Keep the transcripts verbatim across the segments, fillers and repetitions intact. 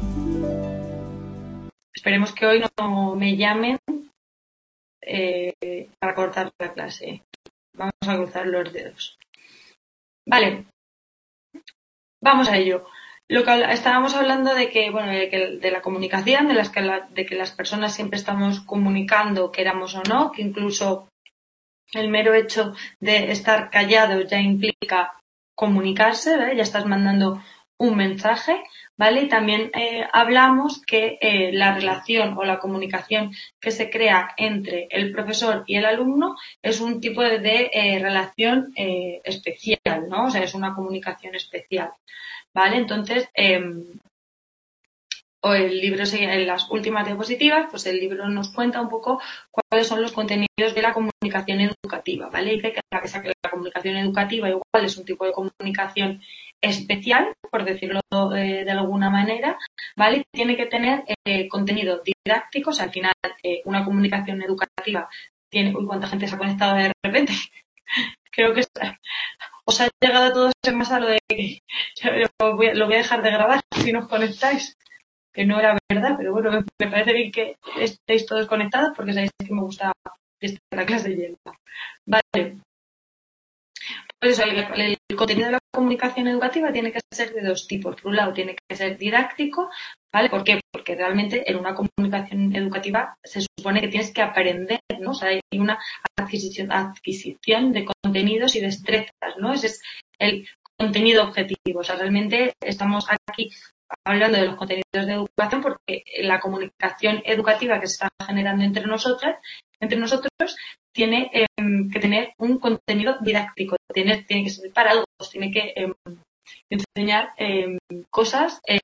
Esperemos que hoy no me llamen eh, para cortar la clase. Vamos a cruzar los dedos. Vale, vamos a ello. Lo que estábamos hablando de que, bueno, de, que, de la comunicación, de, las que la, de que las personas siempre estamos comunicando, queramos o no, que incluso el mero hecho de estar callado ya implica comunicarse, ¿vale? Ya estás mandando un mensaje, ¿vale? Y también eh, hablamos que eh, la relación o la comunicación que se crea entre el profesor y el alumno es un tipo de, de eh, relación eh, especial, ¿no? O sea, es una comunicación especial, ¿vale? Entonces, eh, o el libro, en las últimas diapositivas, pues el libro nos cuenta un poco cuáles son los contenidos de la comunicación educativa, ¿vale? Dice que la, la comunicación educativa igual es un tipo de comunicación especial, por decirlo eh, de alguna manera, ¿vale? Tiene que tener eh, contenido didáctico, o sea, al final eh, una comunicación educativa tiene... Uy, ¿cuánta gente se ha conectado de repente? Creo que está... os ha llegado a todos en masa lo de que lo voy, lo voy a dejar de grabar si nos conectáis, que no era verdad, pero bueno, me, me parece bien que estéis todos conectados porque sabéis que me gusta estar en la clase llena. Vale. Por eso, el, el, el contenido de la comunicación educativa tiene que ser de dos tipos. Por un lado, tiene que ser didáctico, ¿vale? ¿Por qué? Porque realmente en una comunicación educativa se supone que tienes que aprender, ¿no? O sea, hay una adquisición, adquisición de contenidos y destrezas, ¿no? Ese es el contenido objetivo. O sea, realmente estamos aquí hablando de los contenidos de educación porque la comunicación educativa que se está generando entre nosotras, entre nosotros, tiene eh, que tener un contenido didáctico, tiene, tiene que ser para algo, tiene que eh, enseñar eh, cosas eh,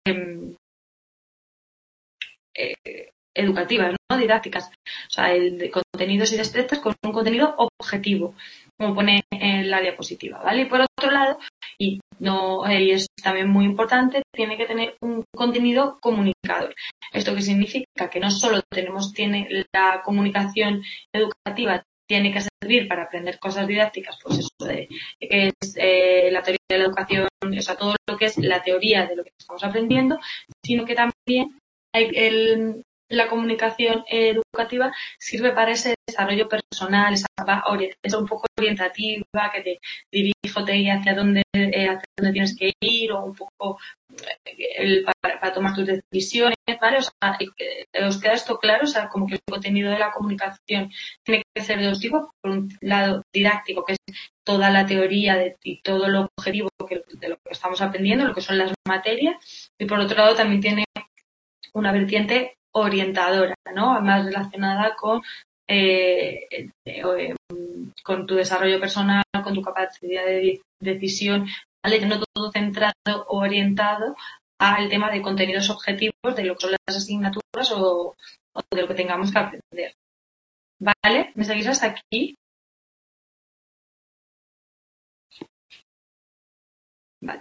eh, educativas, no didácticas, o sea, el de contenidos y destrezas con un contenido objetivo, como pone en la diapositiva, ¿vale? Y por otro lado, y no y es también muy importante, tiene que tener un contenido comunicador. ¿Esto qué significa? Que no solo tenemos, tiene la comunicación educativa tiene que servir para aprender cosas didácticas, pues eso de que es eh, la teoría de la educación, o sea, todo lo que es la teoría de lo que estamos aprendiendo, sino que también hay el, la comunicación educativa sirve para ese desarrollo personal, esa, esa un poco orientativa que te dirige o te guía hacia dónde, eh, hacia dónde tienes que ir o un poco el, para, para tomar tus decisiones, ¿vale? O sea, os queda esto claro, o sea, como que el contenido de la comunicación tiene que ser de dos tipos, por un lado didáctico, que es toda la teoría de, y todo lo objetivo que, de lo que estamos aprendiendo, lo que son las materias, y por otro lado también tiene una vertiente orientadora, ¿no? Más relacionada con eh, eh, con tu desarrollo personal, con tu capacidad de decisión, ¿vale? No todo centrado o orientado al tema de contenidos objetivos de lo que son las asignaturas o, o de lo que tengamos que aprender. ¿Vale? ¿Me seguís hasta aquí? Vale.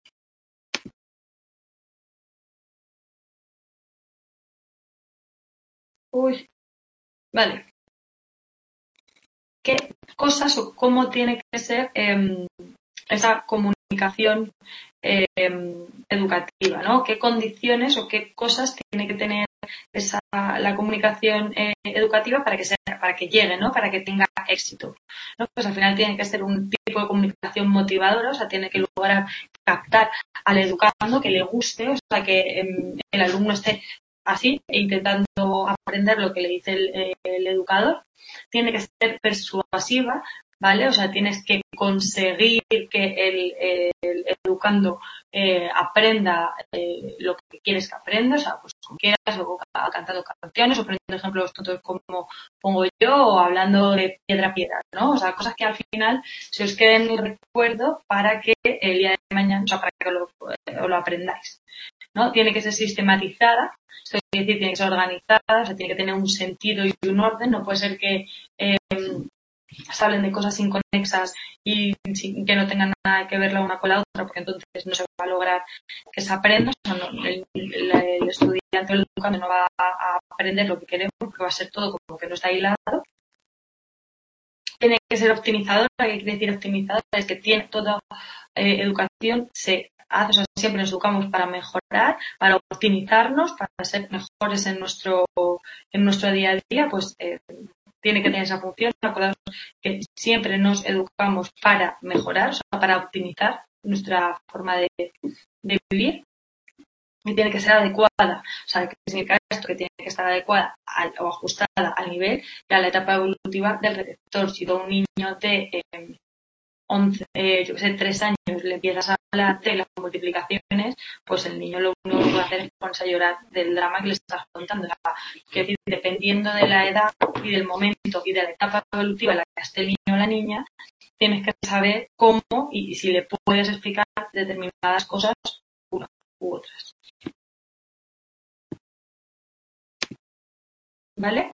Uy. Vale. ¿Qué cosas o cómo tiene que ser eh, esa comunicación eh, educativa, ¿no? ¿Qué condiciones o qué cosas tiene que tener esa, la comunicación eh, educativa para que sea, para que llegue, ¿no? Para que tenga éxito, ¿no? Pues al final tiene que ser un tipo de comunicación motivadora, o sea, tiene que lograr captar al educando, que le guste, o sea, que eh, el alumno esté así, intentando aprender lo que le dice el, el educador. Tiene que ser persuasiva, ¿vale? O sea, tienes que conseguir que el, el, el educando eh, aprenda eh, lo que quieres que aprenda, o sea, pues como quieras, o cantando canciones, o poniendo ejemplos tontos como pongo yo, o hablando de piedra a piedra, ¿no? O sea, cosas que al final se os queden en el recuerdo para que el día de mañana, o sea, para que lo, lo aprendáis, ¿no? Tiene que ser sistematizada, esto quiere decir, tiene que ser organizada, o sea, tiene que tener un sentido y un orden, no puede ser que eh, se hablen de cosas inconexas y que no tengan nada que ver la una con la otra, porque entonces no se va a lograr que se aprenda, o sea, no, el, el, el estudiante o el educando no va a aprender lo que queremos, porque va a ser todo como que no está hilado. Tiene que ser optimizadora, ¿qué quiere decir optimizadora? Es que tiene toda eh, educación se haz, o sea, siempre nos educamos para mejorar, para optimizarnos, para ser mejores en nuestro, en nuestro día a día, pues eh, tiene que tener esa función. Acordaos que siempre nos educamos para mejorar, o sea, para optimizar nuestra forma de, de vivir. Y tiene que ser adecuada. O sea, ¿qué significa esto? Que tiene que estar adecuada al, o ajustada al nivel y a la etapa evolutiva del receptor. Si a un niño de eh, once, eh, yo que sé, tres años le empiezas a hablar de las multiplicaciones, pues el niño lo único que puede hacer es ponerse a llorar del drama que le estás contando. O sea, que dependiendo de la edad y del momento y de la etapa evolutiva en la que esté el niño o la niña, tienes que saber cómo y si le puedes explicar determinadas cosas unas u otras. ¿Vale?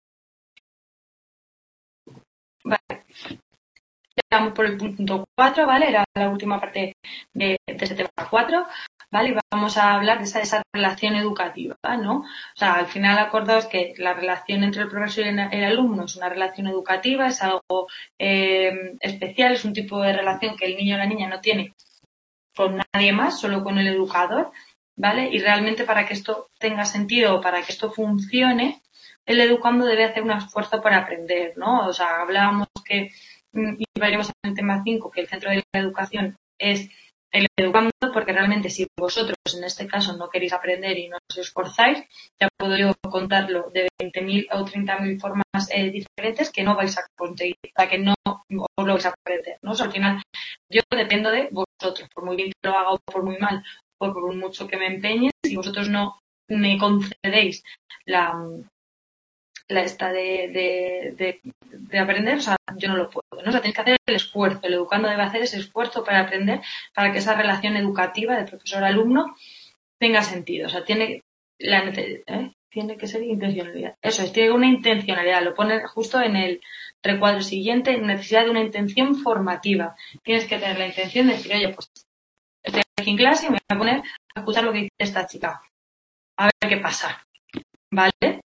Vale. Vamos por el punto cuatro, ¿vale? Era la última parte de, de ese tema cuatro, ¿vale? Vamos a hablar de esa, de esa relación educativa, ¿no? O sea, al final acordaos que la relación entre el profesor y el alumno es una relación educativa, es algo eh, especial, es un tipo de relación que el niño o la niña no tiene con nadie más, solo con el educador, ¿vale? Y realmente para que esto tenga sentido o para que esto funcione, el educando debe hacer un esfuerzo para aprender, ¿no? O sea, hablábamos que, y veremos en el tema cinco, que el centro de la educación es el educando, porque realmente si vosotros en este caso no queréis aprender y no os esforzáis, ya puedo yo contarlo de veinte mil o treinta mil formas eh, diferentes que no vais a conseguir, para que no os lo vais a aprender, ¿no? O sea, al final yo dependo de vosotros, por muy bien que lo haga o por muy mal, o por mucho que me empeñe, si vosotros no me concedéis la, la esta de, de, de, de aprender, o sea, yo no lo puedo, ¿no? O sea, tenéis que hacer el esfuerzo, el educando debe hacer ese esfuerzo para aprender, para que esa relación educativa de profesor-alumno tenga sentido, o sea, tiene la ¿eh? tiene que ser intencionalidad. Eso es, tiene una intencionalidad, lo pone justo en el recuadro siguiente, necesidad de una intención formativa. Tienes que tener la intención de decir, oye, pues estoy aquí en clase y me voy a poner a escuchar lo que dice esta chica. A ver qué pasa. ¿Vale?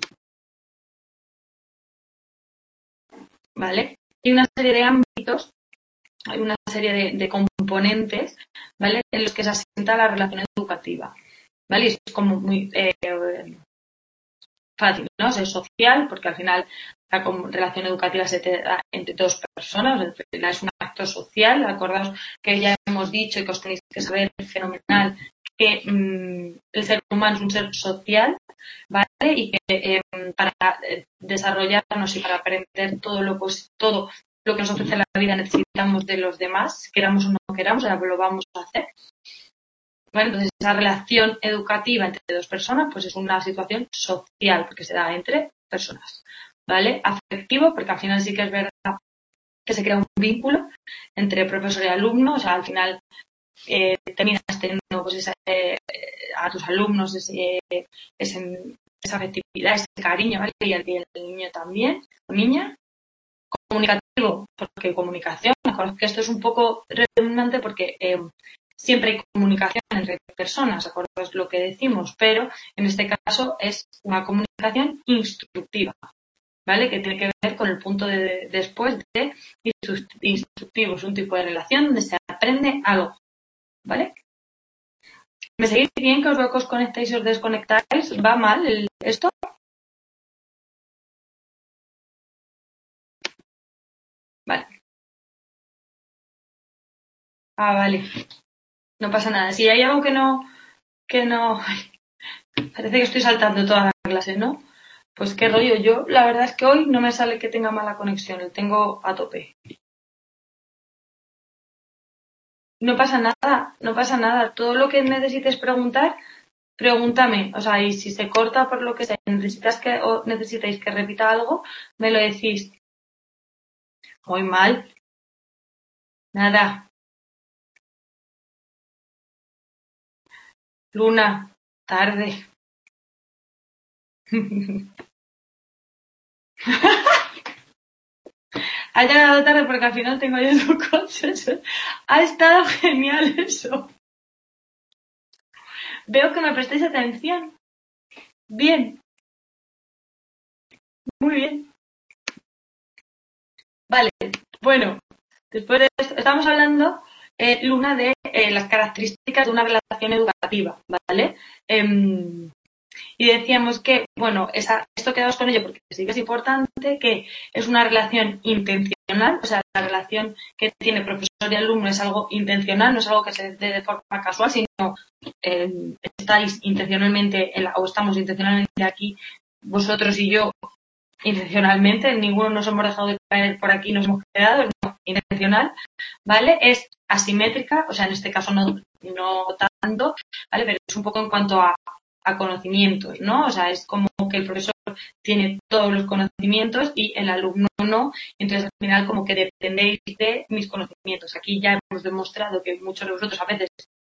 ¿Vale? Hay una serie de ámbitos, hay una serie de, de componentes, ¿vale? En los que se asienta la relación educativa. ¿Vale? Y es como muy eh, fácil, ¿no? Es social, porque al final la relación educativa se te da entre dos personas, al final es un acto social. Acordaos que ya hemos dicho y que os tenéis que saber fenomenal que mmm, el ser humano es un ser social, ¿vale? Y que eh, para desarrollarnos y para aprender todo lo, pues, todo lo que nos ofrece la vida necesitamos de los demás, queramos o no queramos, ahora lo vamos a hacer. Bueno, entonces esa relación educativa entre dos personas pues es una situación social porque se da entre personas, ¿vale? Afectivo porque al final sí que es verdad que se crea un vínculo entre profesor y alumno, o sea, al final eh, terminas teniendo pues esa, eh, a tus alumnos ese, ese, esa afectividad, ese cariño, ¿vale? Y el, y el niño también, o niña. Comunicativo, porque comunicación, que esto es un poco redundante porque eh, siempre hay comunicación entre personas, ¿acordáis lo que decimos? Pero en este caso es una comunicación instructiva, ¿vale? Que tiene que ver con el punto de después de instructivo, es un tipo de relación donde se aprende algo, ¿vale? ¿Me seguís bien que os veo que os conectáis y os desconectáis? ¿Va mal el, esto? Vale. Ah, vale. No pasa nada. Si hay algo que no, que no, parece que estoy saltando toda la clase, ¿no? Pues qué rollo. Yo, la verdad es que hoy no me sale que tenga mala conexión, lo tengo a tope. No pasa nada, no pasa nada. Todo lo que necesites preguntar, pregúntame. O sea, y si se corta por lo que sea, necesitas que, o necesitáis que repita algo, me lo decís. Muy mal. Nada. Luna, tarde. Ha llegado tarde porque al final tengo yo dos coches. Ha estado genial eso. Veo que me prestáis atención. Bien. Muy bien. Vale. Bueno, después de esto, estamos hablando eh, Luna, de eh, las características de una relación educativa, ¿vale? Eh, y decíamos que, bueno, esa, esto quedamos con ello porque sí que es importante, que es una relación intencional, o sea, la relación que tiene profesor y alumno es algo intencional, no es algo que se dé de forma casual, sino eh, estáis intencionalmente, en la, o estamos intencionalmente aquí, vosotros y yo, intencionalmente, ninguno nos hemos dejado de caer por aquí, nos hemos quedado, no, intencional, ¿vale? Es asimétrica, o sea, en este caso no, no tanto, ¿vale? Pero es un poco en cuanto a, a conocimientos, ¿no? O sea, es como que el profesor tiene todos los conocimientos y el alumno no, entonces al final como que dependéis de mis conocimientos. Aquí ya hemos demostrado que muchos de vosotros a veces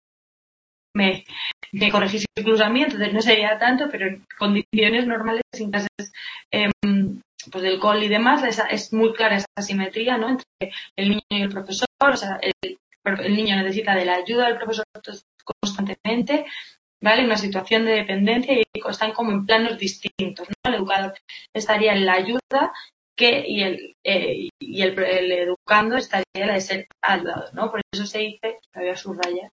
me, me corregís incluso a mí, entonces no sería tanto, pero en condiciones normales, sin clases eh, pues del cole y demás, es, es muy clara esa asimetría, ¿no? Entre el niño y el profesor, o sea, el, el niño necesita de la ayuda del profesor constantemente, ¿vale? Una situación de dependencia y están como en planos distintos, ¿no? El educador estaría en la ayuda que y el eh, y el, el educando estaría en la de ser ayudado, ¿no? Por eso se dice, la voy a subrayar.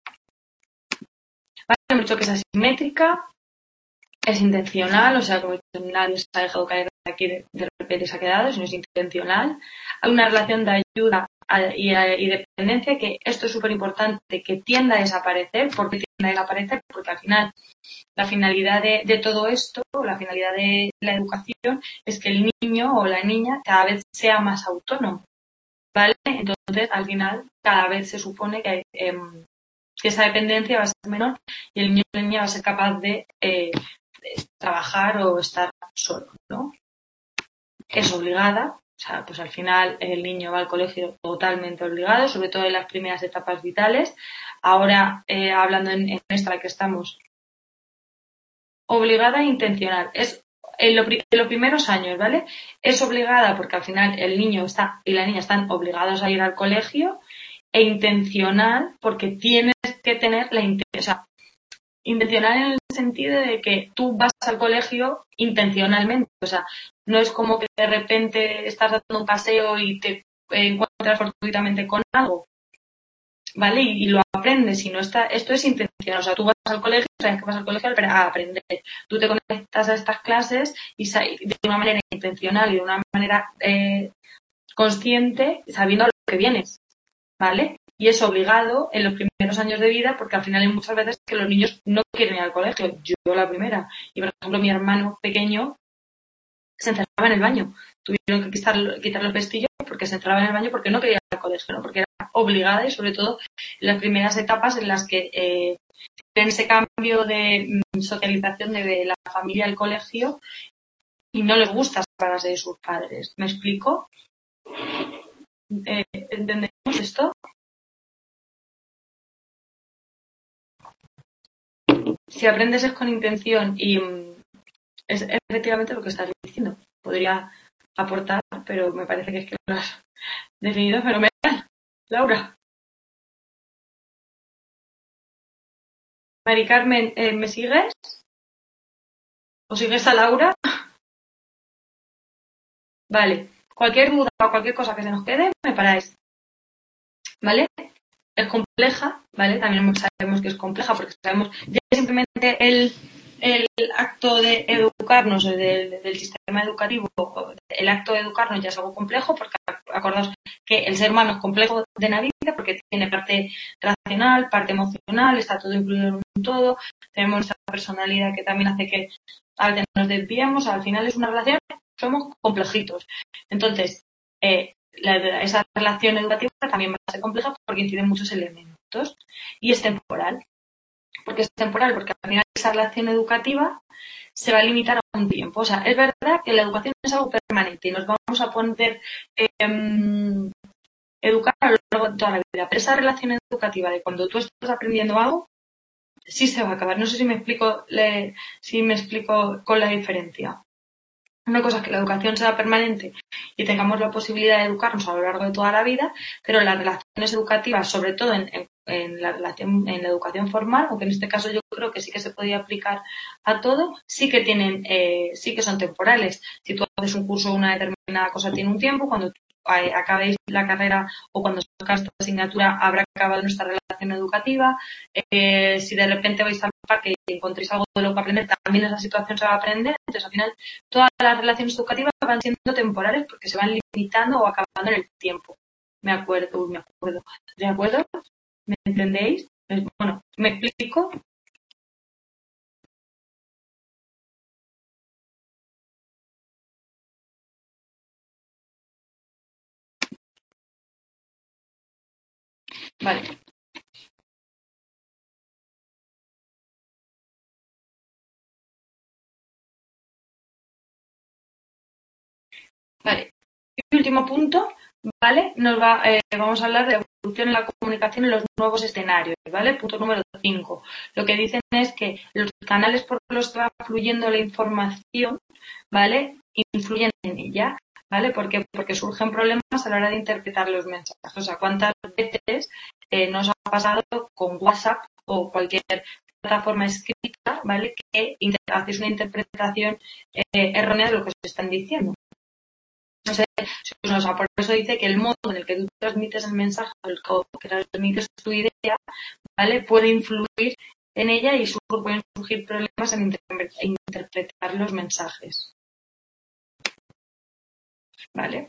Vale, hemos dicho que es asimétrica, es intencional, o sea, como nadie se ha dejado caer aquí de, de repente se ha quedado, sino es intencional. Hay una relación de ayuda y, y dependencia, que esto es súper importante, que tienda a desaparecer. ¿Por qué tiende a desaparecer? Porque al final la finalidad de, de todo esto, la finalidad de la educación, es que el niño o la niña cada vez sea más autónomo, ¿vale? Entonces, al final, cada vez se supone que, hay, eh, que esa dependencia va a ser menor y el niño o la niña va a ser capaz de, eh, de trabajar o estar solo, ¿no? Es obligada, o sea, pues al final el niño va al colegio totalmente obligado, sobre todo en las primeras etapas vitales. Ahora, eh, hablando en, en esta que estamos, obligada e intencional. Es en, lo, en los primeros años, ¿vale? Es obligada porque al final el niño está y la niña están obligados a ir al colegio, e intencional porque tienes que tener la intención, o sea, intencional en el sentido de que tú vas al colegio intencionalmente, o sea, no es como que de repente estás dando un paseo y te encuentras fortuitamente con algo, ¿vale? Y, y lo aprendes, si no está, esto es intencional, o sea, tú vas al colegio, sabes que vas al colegio a aprender, tú te conectas a estas clases y de una manera intencional y de una manera eh, consciente, sabiendo a lo que vienes, ¿vale? Y es obligado en los primeros años de vida porque al final hay muchas veces que los niños no quieren ir al colegio. Yo la primera. Y por ejemplo mi hermano pequeño se encerraba en el baño. Tuvieron que quitar, quitar los vestillos porque se encerraba en el baño porque no quería ir al colegio, ¿no? Porque era obligada y sobre todo en las primeras etapas en las que eh, tienen ese cambio de mm, socialización de, de la familia al colegio y no les gusta separarse de sus padres. ¿Me explico? Eh, ¿Entendemos esto? Si aprendes es con intención y es efectivamente lo que estás diciendo. Podría aportar, pero me parece que es que lo has definido fenomenal. Laura. Mari Carmen, eh, ¿me sigues? ¿O sigues a Laura? Vale. Cualquier duda o cualquier cosa que se nos quede, me paráis. ¿Vale? Es compleja, ¿vale? También sabemos que es compleja porque sabemos ya simplemente el, el acto de educarnos, del, del sistema educativo, el acto de educarnos ya es algo complejo porque acordaos que el ser humano es complejo de narices porque tiene parte racional, parte emocional, está todo incluido en un todo, tenemos nuestra personalidad que también hace que a veces nos desviamos, al final es una relación, somos complejitos. Entonces, eh, La, esa relación educativa también va a ser compleja porque inciden muchos elementos y es temporal. Porque es temporal, porque al final esa relación educativa se va a limitar a un tiempo. O sea, es verdad que la educación es algo permanente y nos vamos a poner eh, educar a lo largo de toda la vida. Pero esa relación educativa de cuando tú estás aprendiendo algo, sí se va a acabar. No sé si me explico, le, si me explico con la diferencia. Una cosa es que la educación sea permanente y tengamos la posibilidad de educarnos a lo largo de toda la vida, pero las relaciones educativas, sobre todo en, en, en la relación, en la educación formal, aunque en este caso yo creo que sí que se podría aplicar a todo, sí que tienen, eh, sí que son temporales. Si tú haces un curso, una determinada cosa tiene un tiempo, cuando eh, acabéis la carrera o cuando sacáis esta asignatura habrá acabado nuestra relación educativa. Eh, si de repente vais al parque y encontréis algo de lo que aprender, también esa situación se va a aprender. Entonces, al final, todas las relaciones educativas van siendo temporales porque se van limitando o acabando en el tiempo. Me acuerdo, me acuerdo. ¿De acuerdo? ¿Me entendéis? Bueno, ¿me explico? Vale. Vale. Y último punto, ¿vale? Nos va, eh, vamos a hablar de evolución en la comunicación en los nuevos escenarios, ¿vale? Punto número cinco. Lo que dicen es que los canales por los que va fluyendo la información, ¿vale? Influyen en ella, ¿vale? ¿Por qué? Porque surgen problemas a la hora de interpretar los mensajes. O sea, ¿cuántas veces eh, nos ha pasado con WhatsApp o cualquier plataforma escrita, ¿vale? Que hacéis una interpretación eh, errónea de lo que os están diciendo. No sé, o sea, por eso dice que el modo en el que tú transmites el mensaje, el que transmites tu idea, ¿vale? Puede influir en ella y pueden surgir problemas en interpretar los mensajes. ¿Vale?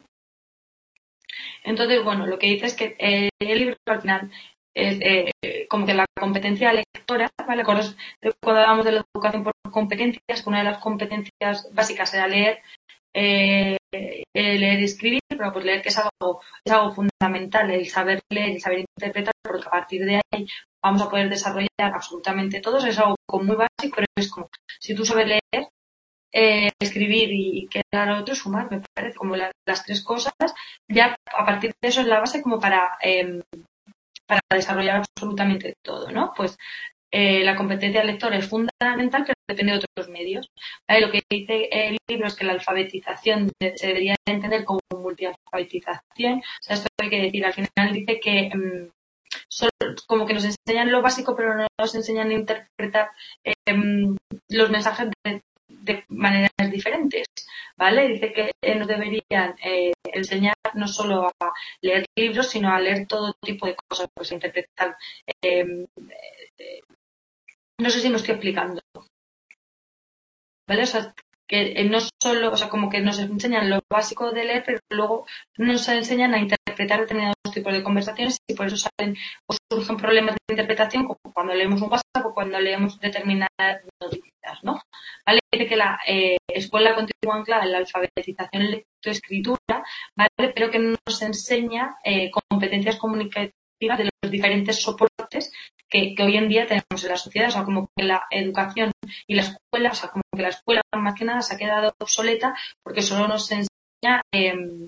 Entonces, bueno, lo que dice es que eh, el libro al final es eh, como que la competencia lectora, ¿vale? Cuando hablamos de la educación por competencias, una de las competencias básicas era leer, eh, leer y escribir, pero pues leer que es algo, es algo fundamental, el saber leer y saber interpretar, porque a partir de ahí vamos a poder desarrollar absolutamente todo, es algo muy básico, pero es como, si tú sabes leer, eh, escribir y quedar a otro, sumar, me parece, como la, las tres cosas, ya a partir de eso es la base como para, eh, para desarrollar absolutamente todo, ¿no? Pues eh, la competencia lectora es fundamental, pero depende de otros medios. ¿Vale? Lo que dice el libro es que la alfabetización se debería entender como multialfabetización. O sea, esto hay que decir, al final dice que um, solo, como que nos enseñan lo básico, pero no nos enseñan a interpretar eh, los mensajes de, de maneras diferentes, ¿vale? Dice que nos deberían eh, enseñar no solo a leer libros, sino a leer todo tipo de cosas, pues a interpretar eh, eh, no sé si me estoy explicando, ¿vale? O sea, que no solo, o sea, como que nos enseñan lo básico de leer, pero luego nos enseñan a interpretar determinados tipos de conversaciones y por eso salen o surgen problemas de interpretación, como cuando leemos un WhatsApp o cuando leemos determinadas noticias, ¿no? ¿Vale? Dice que la eh, escuela continúa anclada en la alfabetización en lectoescritura, ¿vale? Pero que nos enseña eh, competencias comunicativas de los diferentes soportes que, que hoy en día tenemos en la sociedad, o sea, como que la educación y la escuela, o sea, como que la escuela más que nada se ha quedado obsoleta porque solo nos enseña eh,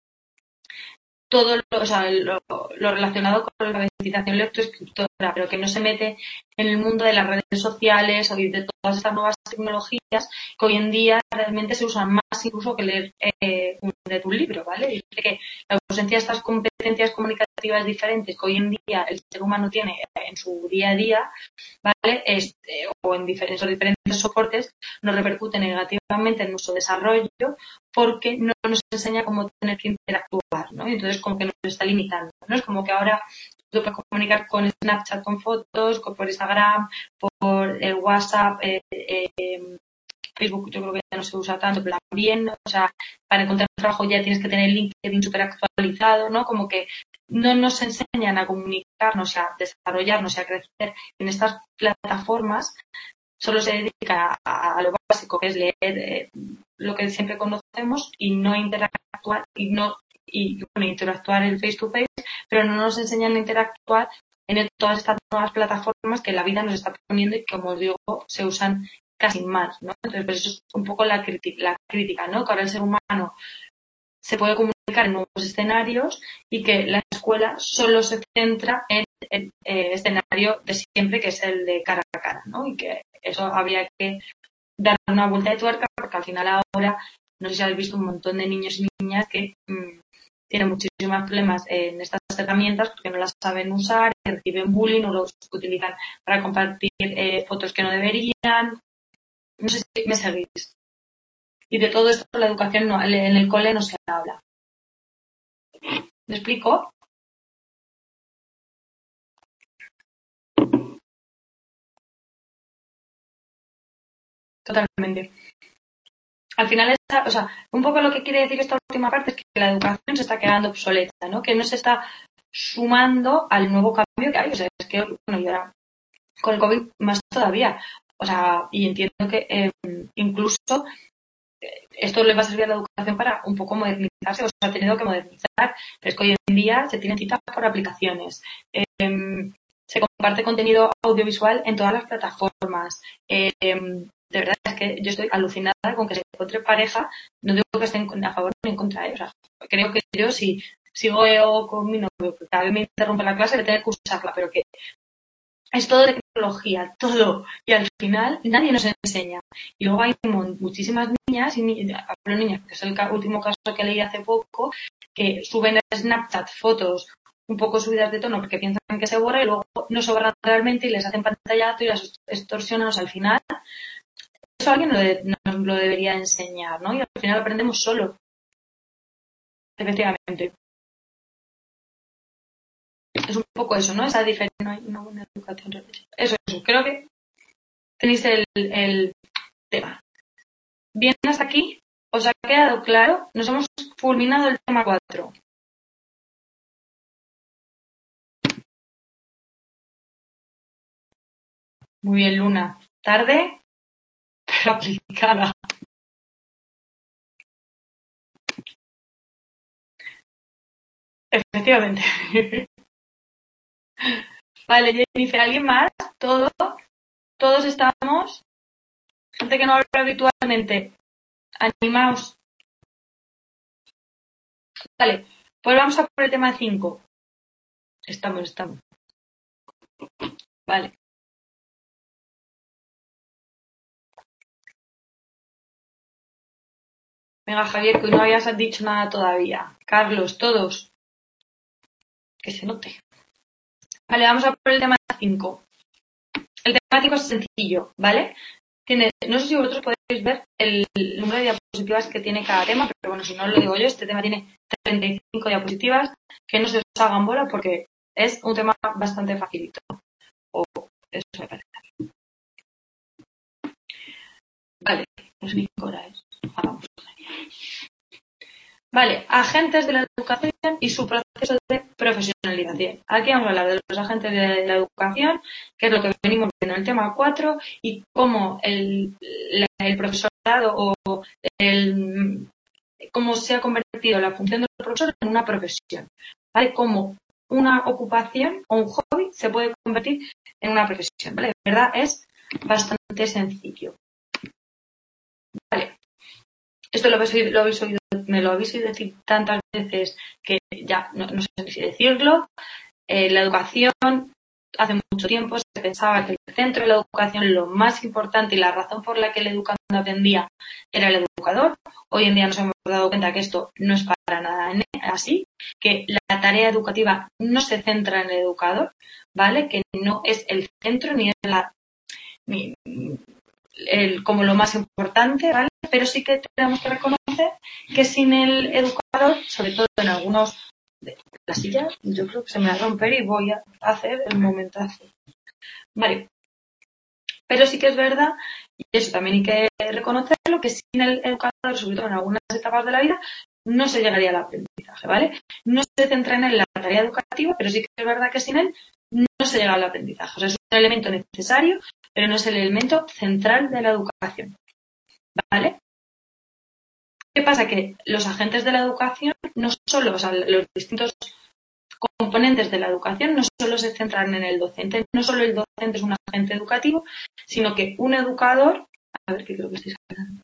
todo lo, o sea, lo, lo relacionado con la alfabetización lectoescritora, pero que no se mete en el mundo de las redes sociales o de todas estas nuevas tecnologías que hoy en día realmente se usan más incluso que leer eh, un, de un libro, ¿vale? Dice que la ausencia de estas competencias comunicativas diferentes que hoy en día el ser humano tiene en su día a día, ¿vale? Este, o en diferentes, diferentes soportes, nos repercute negativamente en nuestro desarrollo porque no nos enseña cómo tener que interactuar, ¿no? Y entonces como que nos está limitando, ¿no? Es como que ahora tú puedes comunicar con Snapchat con fotos, con, por Instagram, por eh, WhatsApp, eh, eh, Facebook yo creo que ya no se usa tanto, pero también, o sea, para encontrar trabajo ya tienes que tener el LinkedIn súper actualizado, ¿no? Como que no nos enseñan a comunicarnos, a desarrollarnos y a crecer en estas plataformas, solo se dedica a, a lo básico, que es leer eh, lo que siempre conocemos y no interactuar y no y bueno, interactuar el face to face, pero no nos enseñan a interactuar en todas estas nuevas plataformas que la vida nos está poniendo y que, como os digo, se usan casi más, ¿no? Entonces, pues eso es un poco la, la crítica, ¿no? Que ahora el ser humano se puede comunicar en nuevos escenarios y que la escuela solo se centra en el eh, escenario de siempre, que es el de cara a cara, ¿no? Y que eso habría que dar una vuelta de tuerca porque al final ahora, no sé si habéis visto un montón de niños y niñas que mmm, tienen muchísimos problemas en estas herramientas porque no las saben usar, reciben bullying o los utilizan para compartir eh, fotos que no deberían. No sé si me seguís. Y de todo esto la educación no, en el cole no se habla. ¿Me explico? Totalmente. Al final, está, o sea, un poco lo que quiere decir esta última parte es que la educación se está quedando obsoleta, ¿no? Que no se está sumando al nuevo cambio que hay. O sea, es que, bueno, y ahora con el COVID más todavía. O sea, y entiendo que eh, incluso esto le va a servir a la educación para un poco modernizarse, o sea, ha tenido que modernizar, pero es que hoy en día se tienen citas por aplicaciones, eh, se comparte contenido audiovisual en todas las plataformas. Eh, de verdad es que yo estoy alucinada con que se encuentre pareja, no digo que estén a favor ni en contra, ¿eh? O sea, creo que yo si sigo yo con mi novio, que cada vez me interrumpe la clase, voy a tener que usarla, pero que es todo tecnología, todo. Y al final nadie nos enseña. Y luego hay muchísimas niñas, y ni, hablo niñas, que es el último caso que leí hace poco, que suben a Snapchat fotos un poco subidas de tono porque piensan que se borra y luego no se borran realmente y les hacen pantallazo y las extorsionan. O sea, al final eso alguien nos lo, nos lo debería enseñar, ¿no? Y al final aprendemos solo. Efectivamente. Es un poco eso, ¿no? Esa diferencia, no hay una buena educación. Eso, eso. Creo que tenéis el, el tema. Bien, hasta aquí. ¿Os ha quedado claro? Nos hemos fulminado el tema cuatro. Muy bien, Luna. Tarde, pero aplicada. Efectivamente. Vale, Jennifer, ¿alguien más? ¿Todo? ¿Todos estamos? Gente que no habla habitualmente. Animaos. Vale, pues vamos a por el tema cinco. Estamos, estamos. Vale. Venga, Javier, que no habías dicho nada todavía. Carlos, todos. Que se note. Vale, vamos a por el tema cinco. El tema cinco es sencillo, ¿vale? Tiene, no sé si vosotros podéis ver el número de diapositivas que tiene cada tema, pero bueno, si no lo digo yo, este tema tiene treinta y cinco diapositivas, que no se os hagan bola porque es un tema bastante facilito. O eso me parece. Vale, pues ni hora es. Vamos. Vale, agentes de la educación y su proceso de profesionalización. Aquí vamos a hablar de los agentes de la educación, que es lo que venimos viendo en el tema cuatro, y cómo el, el profesorado o el, cómo se ha convertido la función del profesor en una profesión. ¿Vale? Cómo una ocupación o un hobby se puede convertir en una profesión. ¿Vale? De verdad es bastante sencillo. Vale. Esto lo habéis, lo habéis oído, me lo habéis oído decir tantas veces que ya no, no sé si decirlo. Eh, la educación, hace mucho tiempo se pensaba que el centro de la educación, lo más importante y la razón por la que el educando aprendía era el educador. Hoy en día nos hemos dado cuenta que esto no es para nada así, que la tarea educativa no se centra en el educador, ¿vale? Que no es el centro ni es la... Ni, el, como lo más importante, ¿vale? Pero sí que tenemos que reconocer que sin el educador, sobre todo en algunos de las sillas, yo creo que se me va a romper y voy a hacer el momentazo. Vale. Pero sí que es verdad, y eso también hay que reconocerlo, que sin el educador, sobre todo en algunas etapas de la vida, no se llegaría al aprendizaje, ¿vale? No se centra en él la tarea educativa, pero sí que es verdad que sin él no se llega al aprendizaje. O sea, es un elemento necesario, pero no es el elemento central de la educación, ¿vale? ¿Qué pasa? Que los agentes de la educación no solo, o sea, los distintos componentes de la educación no solo se centran en el docente, no solo el docente es un agente educativo, sino que un educador, a ver qué creo que estoy sacando,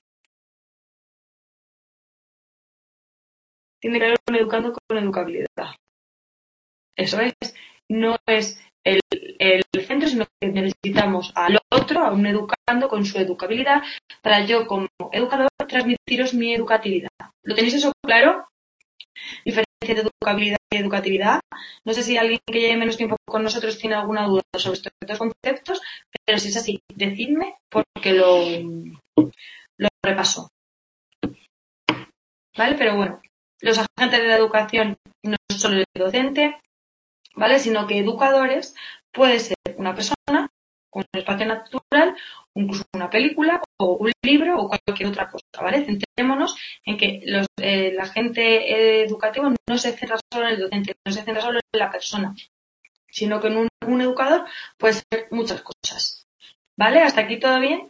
tiene que haber un educando con educabilidad. Eso es, no es el, el centro, sino que necesitamos al otro, a un educando con su educabilidad, para yo como educador transmitiros mi educatividad. ¿Lo tenéis eso claro? Diferencia de educabilidad y educatividad. No sé si alguien que lleve menos tiempo con nosotros tiene alguna duda sobre estos dos conceptos, pero si es así, decidme porque lo, lo repaso. ¿Vale? Pero bueno, los agentes de la educación no es solo el docente, ¿vale? Sino que educadores puede ser una persona con un espacio natural, incluso una película o un libro o cualquier otra cosa, ¿vale? Centrémonos en que los, eh, el agente educativo no se centra solo en el docente, no se centra solo en la persona, sino que en un, un educador puede ser muchas cosas, ¿vale? ¿Hasta aquí todo bien?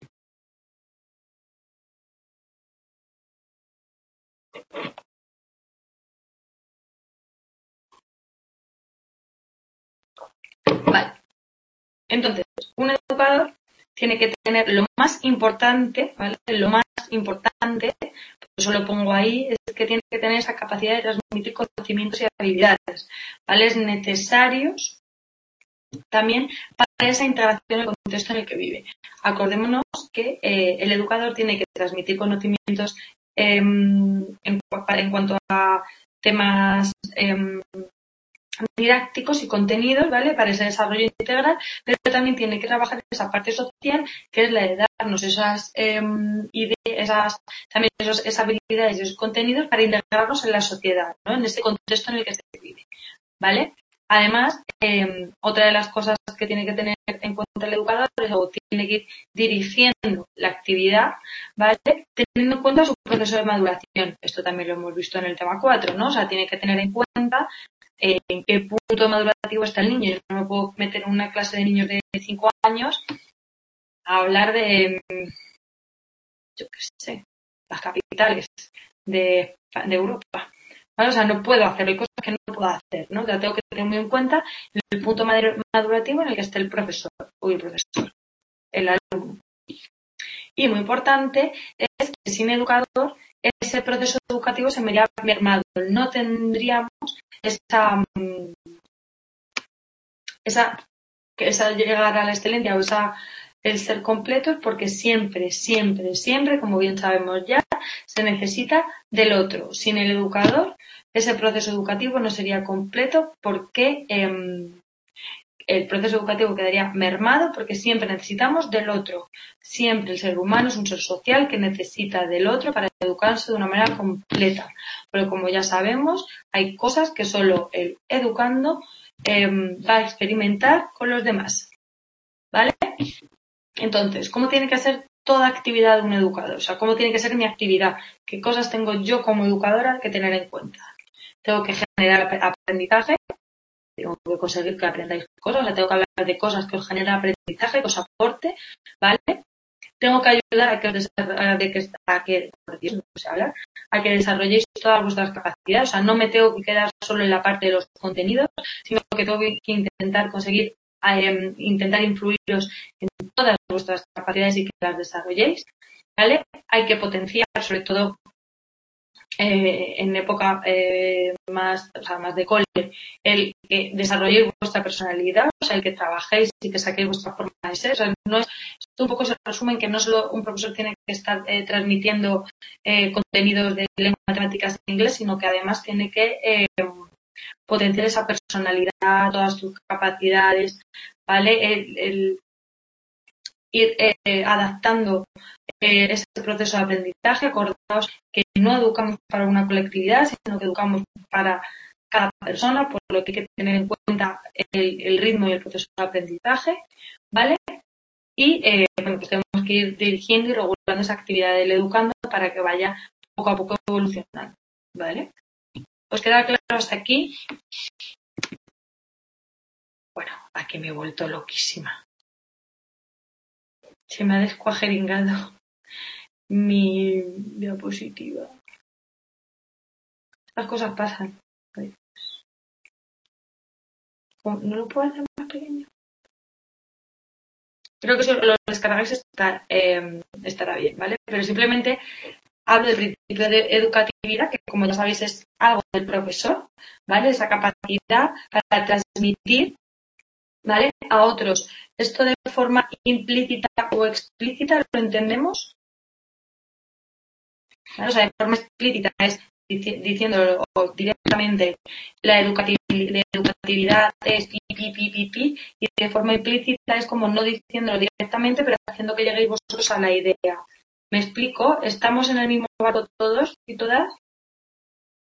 Vale. Entonces, un educador tiene que tener lo más importante, ¿vale? Lo más importante, por eso lo pongo ahí, es que tiene que tener esa capacidad de transmitir conocimientos y habilidades, ¿vale? necesarios también para esa integración en el contexto en el que vive. Acordémonos que eh, el educador tiene que transmitir conocimientos eh, en, en cuanto a temas eh, didácticos y contenidos, ¿vale? Para ese desarrollo integral, pero también tiene que trabajar en esa parte social, que es la de darnos esas eh, ideas, esas, también esos, esas habilidades y esos contenidos para integrarnos en la sociedad, ¿no? En ese contexto en el que se vive, ¿vale? Además, eh, otra de las cosas que tiene que tener en cuenta el educador es o tiene que ir dirigiendo la actividad, ¿vale? Teniendo en cuenta su proceso de maduración. Esto también lo hemos visto en el tema cuatro, ¿no? O sea, tiene que tener en cuenta eh, en qué punto madurativo está el niño. Yo no me puedo meter en una clase de niños de cinco años a hablar de, yo qué sé, las capitales de, de Europa. ¿Vale? O sea, no puedo hacerlo, hay cosas que no puedo hacer, ¿no? O sea, tengo que tener muy en cuenta el punto madurativo en el que esté el profesor o el profesor, el alumno. Y muy importante es que sin educador ese proceso educativo se me vería mermado. No tendríamos esa, esa, esa llegar a la excelencia o esa el ser completos porque siempre, siempre, siempre, como bien sabemos ya, se necesita del otro. Sin el educador, ese proceso educativo no sería completo porque eh, el proceso educativo quedaría mermado porque siempre necesitamos del otro. Siempre el ser humano es un ser social que necesita del otro para educarse de una manera completa. Pero como ya sabemos, hay cosas que solo el educando eh, va a experimentar con los demás. ¿Vale? Entonces, ¿cómo tiene que ser toda actividad de un educador? O sea, ¿cómo tiene que ser mi actividad? ¿Qué cosas tengo yo como educadora que tener en cuenta? Tengo que generar aprendizaje, tengo que conseguir que aprendáis cosas, o sea, tengo que hablar de cosas que os generen aprendizaje, que os aporte, ¿vale? Tengo que ayudar a que, os a que, a que, Dios, no sé hablar, a que desarrolléis todas vuestras capacidades. O sea, no me tengo que quedar solo en la parte de los contenidos, sino que tengo que intentar conseguir eh, intentar influiros en todas vuestras capacidades y que las desarrolléis, ¿vale? Hay que potenciar, sobre todo eh, en época eh, más, o sea, más de cole, el que desarrolléis vuestra personalidad, o sea, el que trabajéis y que saquéis vuestra forma de ser. O sea, no es, esto un poco se resume en que no solo un profesor tiene que estar eh, transmitiendo eh, contenidos de lengua, matemáticas e inglés, sino que además tiene que eh, potenciar esa personalidad, todas tus capacidades, ¿vale? El, el ir eh, adaptando eh, ese proceso de aprendizaje. Acordaos que no educamos para una colectividad, sino que educamos para cada persona, por lo que hay que tener en cuenta el, el ritmo y el proceso de aprendizaje, ¿vale? Y eh, bueno, pues tenemos que ir dirigiendo y regulando esa actividad del educando para que vaya poco a poco evolucionando, ¿vale? ¿Os queda claro hasta aquí? Bueno, aquí me he vuelto loquísima. Se me ha descuajeringado mi diapositiva. Las cosas pasan. ¿No lo puedo hacer más pequeño? Creo que si lo descargáis estar, eh, estará bien, ¿vale? Pero simplemente hablo del principio de educatividad, que como ya sabéis es algo del profesor, ¿vale? Esa capacidad para transmitir, ¿vale? A otros. Esto de forma implícita o explícita, ¿lo entendemos? ¿Vale? O sea, de forma explícita es diciéndolo directamente, la educatividad, la educatividad es pi, pi, pi, pi, pi, y de forma implícita es como no diciéndolo directamente, pero haciendo que lleguéis vosotros a la idea. ¿Me explico? ¿Estamos en el mismo barco todos y todas?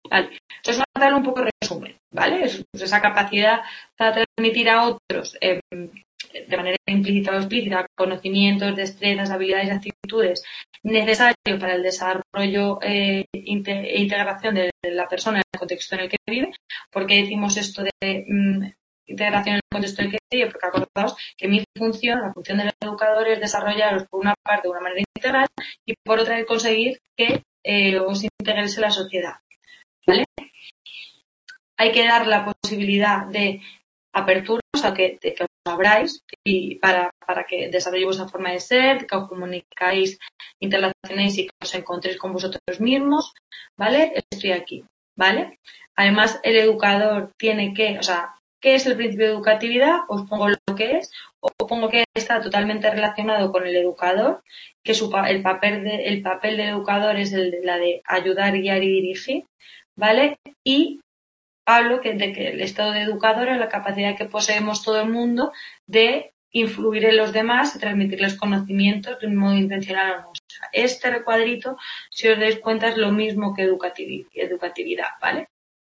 Vale. Entonces, vamos a darle un poco de resumen, ¿vale? Es, pues esa capacidad para transmitir a otros eh, de manera implícita o explícita conocimientos, destrezas, habilidades y actitudes necesarios para el desarrollo e eh, integración de la persona en el contexto en el que vive. ¿Por qué decimos esto de mm, integración en el contexto en el que vive? Porque acordaos que mi función, la función del educador, es desarrollaros por una parte de una manera integral y por otra el conseguir que eh, os integréis en la sociedad. ¿Vale? Hay que dar la posibilidad de apertura, o sea, que, que os abráis y para, para que desarrolléis vuestra forma de ser, que os comunicáis, interrelacionéis y que os encontréis con vosotros mismos, ¿vale? Estoy aquí, ¿vale? Además, el educador tiene que, o sea, ¿qué es el principio de educatividad? Os pongo lo que es, os pongo que está totalmente relacionado con el educador, que su, el, papel de, el papel del educador es el de, la de ayudar, guiar y dirigir, ¿vale? Y hablo que, de que el estado de educador es la capacidad que poseemos todo el mundo de influir en los demás y transmitirles conocimientos de un modo intencional o no. O sea, este recuadrito, si os dais cuenta, es lo mismo que educatividad, educatividad, ¿vale?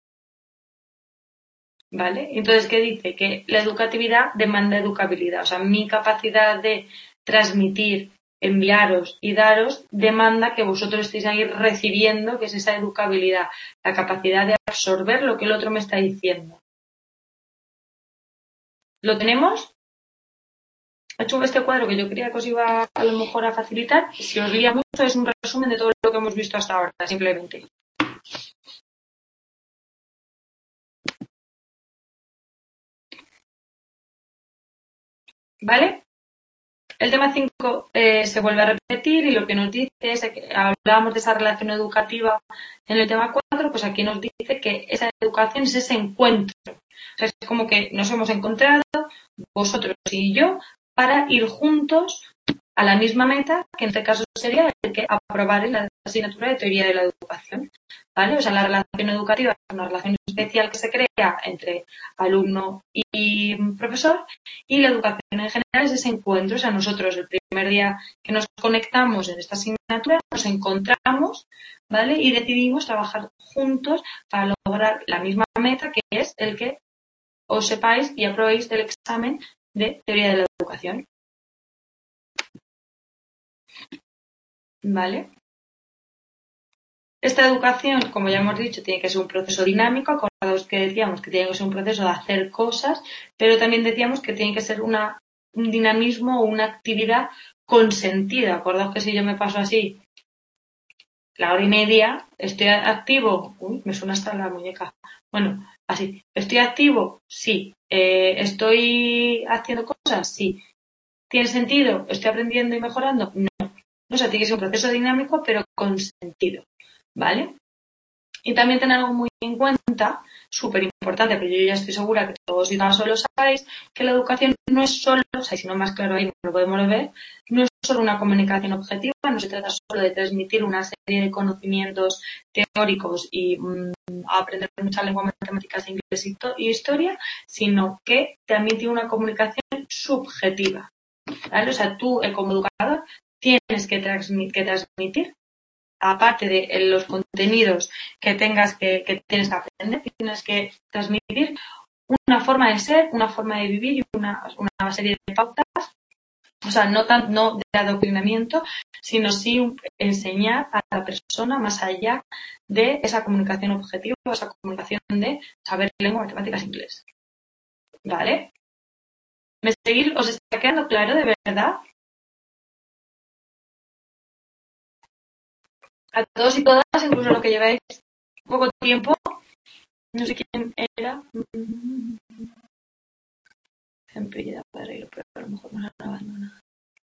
¿Vale? Entonces, ¿qué dice? Que la educatividad demanda educabilidad. O sea, mi capacidad de transmitir, enviaros y daros demanda que vosotros estéis ahí recibiendo, que es esa educabilidad, la capacidad de absorber lo que el otro me está diciendo. ¿Lo tenemos? He hecho este cuadro que yo creía que os iba a lo mejor a facilitar. Si os lía mucho, es un resumen de todo lo que hemos visto hasta ahora, simplemente. ¿Vale? El tema cinco eh, se vuelve a repetir y lo que nos dice es que hablábamos de esa relación educativa en el tema cuatro, pues aquí nos dice que esa educación es ese encuentro. O sea, es como que nos hemos encontrado, vosotros y yo, para ir juntos a la misma meta, que en este caso sería el que aprobar la asignatura de teoría de la educación. ¿Vale? O sea, la relación educativa es una relación especial que se crea entre alumno y profesor, y la educación en general es ese encuentro. O sea, nosotros el primer día que nos conectamos en esta asignatura nos encontramos, ¿vale? Y decidimos trabajar juntos para lograr la misma meta, que es el que os sepáis y aprobéis del examen de teoría de la educación. ¿Vale? Esta educación, como ya hemos dicho, tiene que ser un proceso dinámico. Acordaos que decíamos que tiene que ser un proceso de hacer cosas, pero también decíamos que tiene que ser una, un dinamismo o una actividad consentida. Acordaos que si yo me paso así la hora y media, estoy activo. Uy, me suena hasta la muñeca. Bueno, así. ¿Estoy activo? Sí. Eh, ¿Estoy haciendo cosas? Sí. ¿Tiene sentido? ¿Estoy aprendiendo y mejorando? No. O sea, tiene que ser un proceso dinámico, pero con sentido. ¿Vale? Y también tener algo muy en cuenta, súper importante, pero yo ya estoy segura que todos y todas lo sabéis, que la educación no es solo, o sea, si no más claro ahí no lo podemos ver, no es solo una comunicación objetiva, no se trata solo de transmitir una serie de conocimientos teóricos y mmm, aprender mucha lengua, matemáticas, inglés y historia, sino que también tiene una comunicación subjetiva. ¿Vale? O sea, tú, como educador, tienes que, transmit, que transmitir, aparte de los contenidos que tengas que, que tienes que aprender, tienes que transmitir una forma de ser, una forma de vivir y una, una serie de pautas, o sea, no, tan, no de adoctrinamiento, sino sí enseñar a la persona más allá de esa comunicación objetiva, esa comunicación de saber lengua, matemáticas, inglés. ¿Vale? ¿Me seguís? ¿Os está quedando claro de verdad? A todos y todas, incluso los que lleváis poco tiempo, no sé quién era. Ejemplilidad para ir, pero a lo mejor nos han abandonado.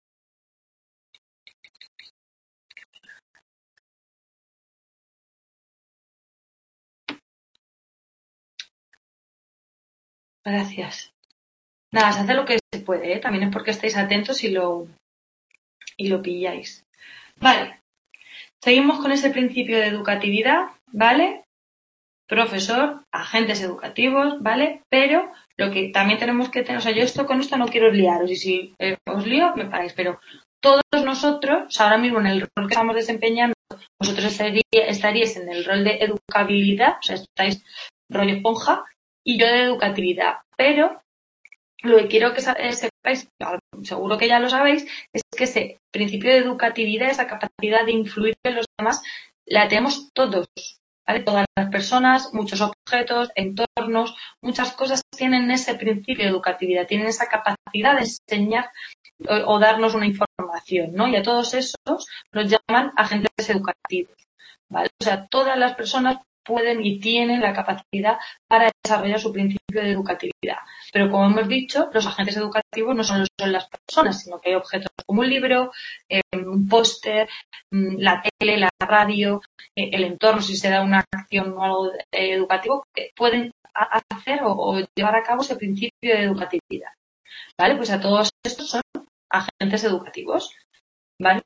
Gracias. Nada, se hace lo que se puede, ¿eh? También es porque estáis atentos y lo, y lo pilláis. Vale. Seguimos con ese principio de educatividad, ¿vale? Profesor, agentes educativos, ¿vale? Pero lo que también tenemos que tener, o sea, yo esto con esto no quiero liaros y si eh, os lío, me paráis, pero todos nosotros, o sea, ahora mismo en el rol que estamos desempeñando vosotros estaría, estaríais en el rol de educabilidad, o sea, estáis rollo esponja, y yo de educatividad. Pero lo que quiero que sepáis, seguro que ya lo sabéis, es que ese principio de educatividad, esa capacidad de influir en los demás, la tenemos todos, ¿vale? Todas las personas, muchos objetos, entornos, muchas cosas tienen ese principio de educatividad, tienen esa capacidad de enseñar o, o darnos una información, ¿no? Y a todos esos los llaman agentes educativos, ¿vale? O sea, todas las personas pueden y tienen la capacidad para desarrollar su principio de educatividad. Pero como hemos dicho, los agentes educativos no solo son las personas, sino que hay objetos como un libro, eh, un póster, la tele, la radio, eh, el entorno, si se da una acción o algo eh, educativo, que pueden hacer o, o llevar a cabo ese principio de educatividad. ¿Vale? Pues a todos estos son agentes educativos. ¿Vale?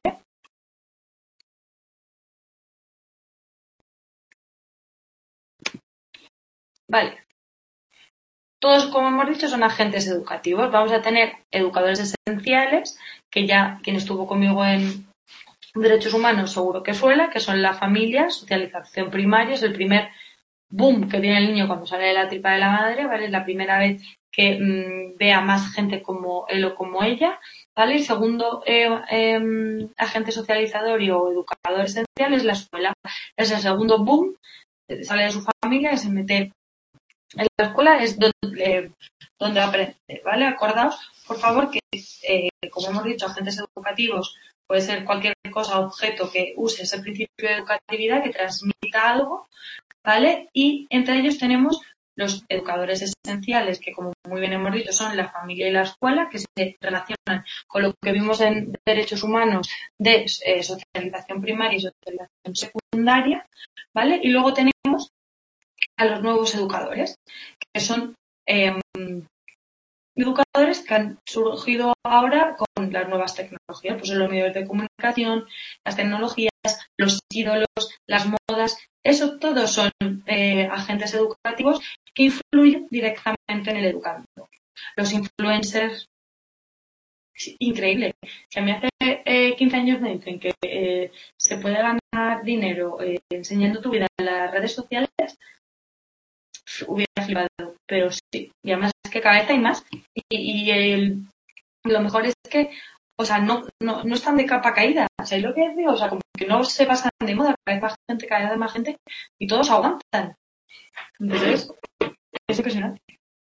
Vale. Todos, como hemos dicho, son agentes educativos. Vamos a tener educadores esenciales, que ya quien estuvo conmigo en Derechos Humanos seguro que fue la, que son la familia, socialización primaria, es el primer boom que tiene el niño cuando sale de la tripa de la madre, ¿vale? Es la primera vez que mmm, ve a más gente como él o como ella, ¿vale? El segundo eh, eh, agente socializador y o educador esencial es la escuela. Es el segundo boom, sale de su familia y se mete en la escuela, es donde, donde aprende, ¿vale? Acordaos, por favor, que eh, como hemos dicho, agentes educativos puede ser cualquier cosa, objeto que use ese principio de educatividad, que transmita algo, ¿vale? Y entre ellos tenemos los educadores esenciales, que como muy bien hemos dicho, son la familia y la escuela, que se relacionan con lo que vimos en derechos humanos de eh, socialización primaria y socialización secundaria, ¿vale? Y luego tenemos a los nuevos educadores, que son eh, educadores que han surgido ahora con las nuevas tecnologías, pues en los medios de comunicación, las tecnologías, los ídolos, las modas, eso todos son eh, agentes educativos que influyen directamente en el educando. Los influencers, increíble. Si a mí hace eh, quince años me dicen que eh, se puede ganar dinero eh, enseñando tu vida en las redes sociales, hubiera flipado, pero sí, y además es que cada vez hay más y, y el, lo mejor es que, o sea, no, no, no están de capa caída, ¿sabéis lo que digo? O sea, como que no se pasan de moda, cada vez más gente, cada vez más gente y todos aguantan. Entonces, es impresionante.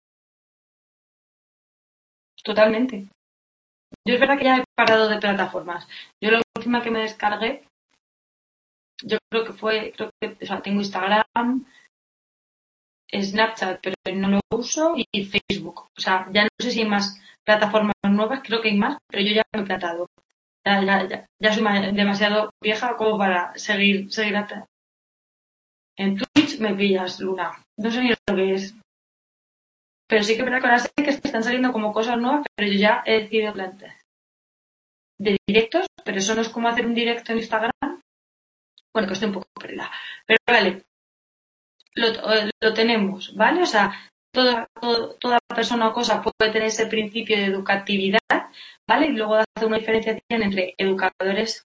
Totalmente. Yo es verdad que ya he parado de plataformas. Yo la última que me descargué, yo creo que fue, creo que, o sea, tengo Instagram, Snapchat, pero no lo uso, y Facebook. O sea, ya no sé si hay más plataformas nuevas, creo que hay más, pero yo ya me he plantado. Ya, ya, ya, ya soy demasiado vieja como para seguir, seguir atrás. En Twitch me pillas, Luna. No sé ni lo que es. Pero sí que es verdad que ahora sé que están saliendo como cosas nuevas, pero yo ya he decidido plantear. De directos, pero eso no es como hacer un directo en Instagram. Bueno, que estoy un poco perdida. Pero vale, lo, lo tenemos, ¿vale? O sea, toda, todo, toda persona o cosa puede tener ese principio de educatividad, ¿vale? Y luego hace una diferenciación entre educadores.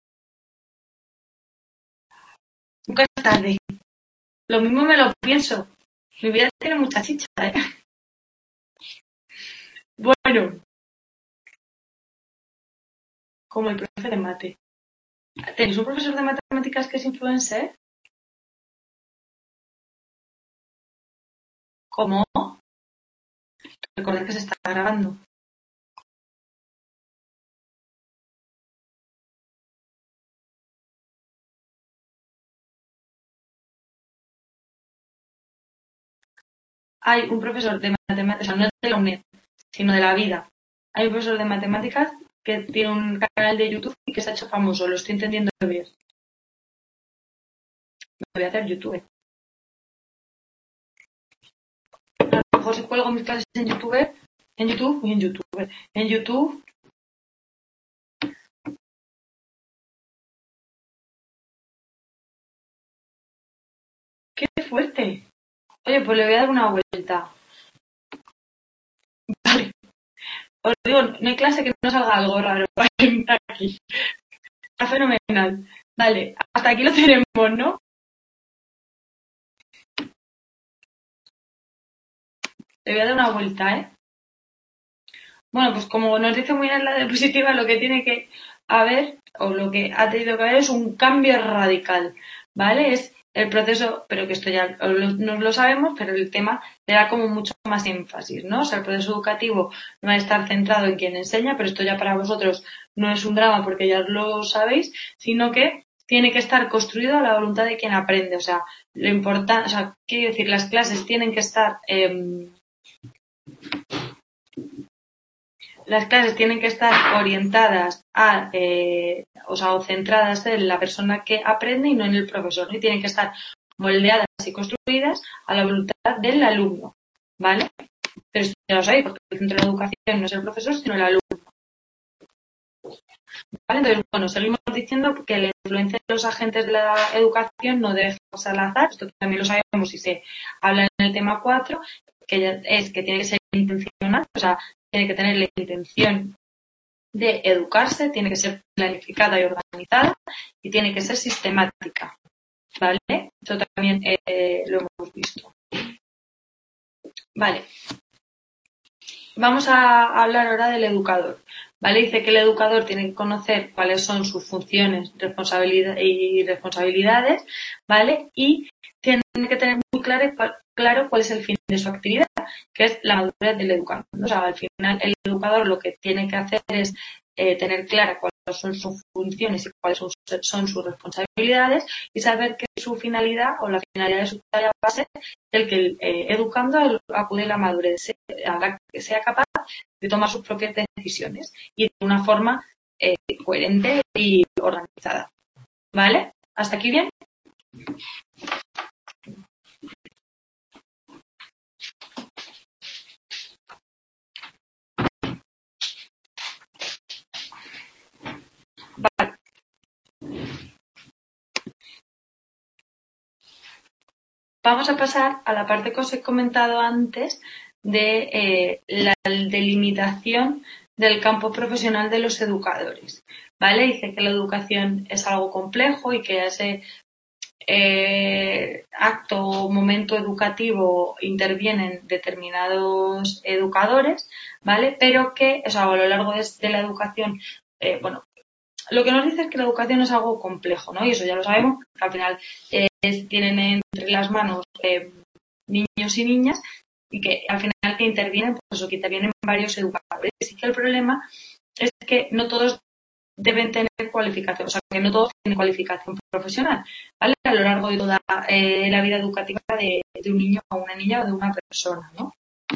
Nunca es tarde. Lo mismo me lo pienso. Mi vida tiene mucha chicha, ¿eh? Bueno, como el profe de mate. ¿Tenéis un profesor de matemáticas que es influencer? ¿Cómo? Recordad que se está grabando. Hay un profesor de matemáticas, o sea, no de la UNED, sino de la vida. Hay un profesor de matemáticas que tiene un canal de YouTube y que se ha hecho famoso. Lo estoy entendiendo bien. Me voy a hacer YouTube. A lo mejor si cuelgo mis clases en YouTube, en YouTube, y en YouTube, en YouTube. ¡Qué fuerte! Oye, pues le voy a dar una vuelta. Vale. Os digo, no hay clase que no salga algo raro aquí. Está fenomenal. Vale, hasta aquí lo tenemos, ¿no? Le voy a dar una vuelta, ¿eh? Bueno, pues como nos dice muy bien la diapositiva, lo que tiene que haber, o lo que ha tenido que haber, es un cambio radical, ¿vale? Es el proceso, pero que esto ya lo, nos lo sabemos, pero el tema le da como mucho más énfasis, ¿no? O sea, el proceso educativo no va a estar centrado en quien enseña, pero esto ya para vosotros no es un drama porque ya lo sabéis, sino que tiene que estar construido a la voluntad de quien aprende. O sea, lo importante, o sea, quiero decir, las clases tienen que estar... Eh, las clases tienen que estar orientadas a, eh, o sea, o centradas en la persona que aprende y no en el profesor, ¿no? Y tienen que estar moldeadas y construidas a la voluntad del alumno, ¿vale? Pero esto ya lo sabéis, porque el centro de la educación no es el profesor, sino el alumno. ¿Vale? Entonces, bueno, seguimos diciendo que la influencia de los agentes de la educación no debe dejarse al azar, esto también lo sabemos si se habla en el tema cuatro, que es que tiene que ser intencional, o sea, tiene que tener la intención de educarse, tiene que ser planificada y organizada y tiene que ser sistemática, ¿vale? Esto también eh, lo hemos visto. Vale. Vamos a hablar ahora del educador, ¿vale? Dice que el educador tiene que conocer cuáles son sus funciones responsabilidad y responsabilidades, ¿vale? Y tiene que tener muy claro, claro cuál es el fin de su actividad, que es la madurez del educador. O sea, al final el educador lo que tiene que hacer es eh, tener clara cuáles son sus funciones y cuáles son, son sus responsabilidades y saber que su finalidad o la finalidad de su tarea va a ser el que el eh, educando acude a la madurez, haga que sea capaz de tomar sus propias decisiones y de una forma eh, coherente y organizada. ¿Vale? ¿Hasta aquí bien? Vale. Vamos a pasar a la parte que os he comentado antes de eh, la delimitación del campo profesional de los educadores. ¿Vale? Dice que la educación es algo complejo y que ese eh, acto o momento educativo intervienen determinados educadores, ¿vale? Pero que, o sea, a lo largo de, de la educación, eh, bueno, lo que nos dice es que la educación es algo complejo, ¿no? Y eso ya lo sabemos, que al final eh, tienen entre las manos eh, niños y niñas y que al final que intervienen, pues eso, que intervienen varios educadores. Y que el problema es que no todos deben tener cualificación, o sea, que no todos tienen cualificación profesional, ¿vale? A lo largo de toda eh, la vida educativa de, de un niño o una niña o de una persona, ¿no?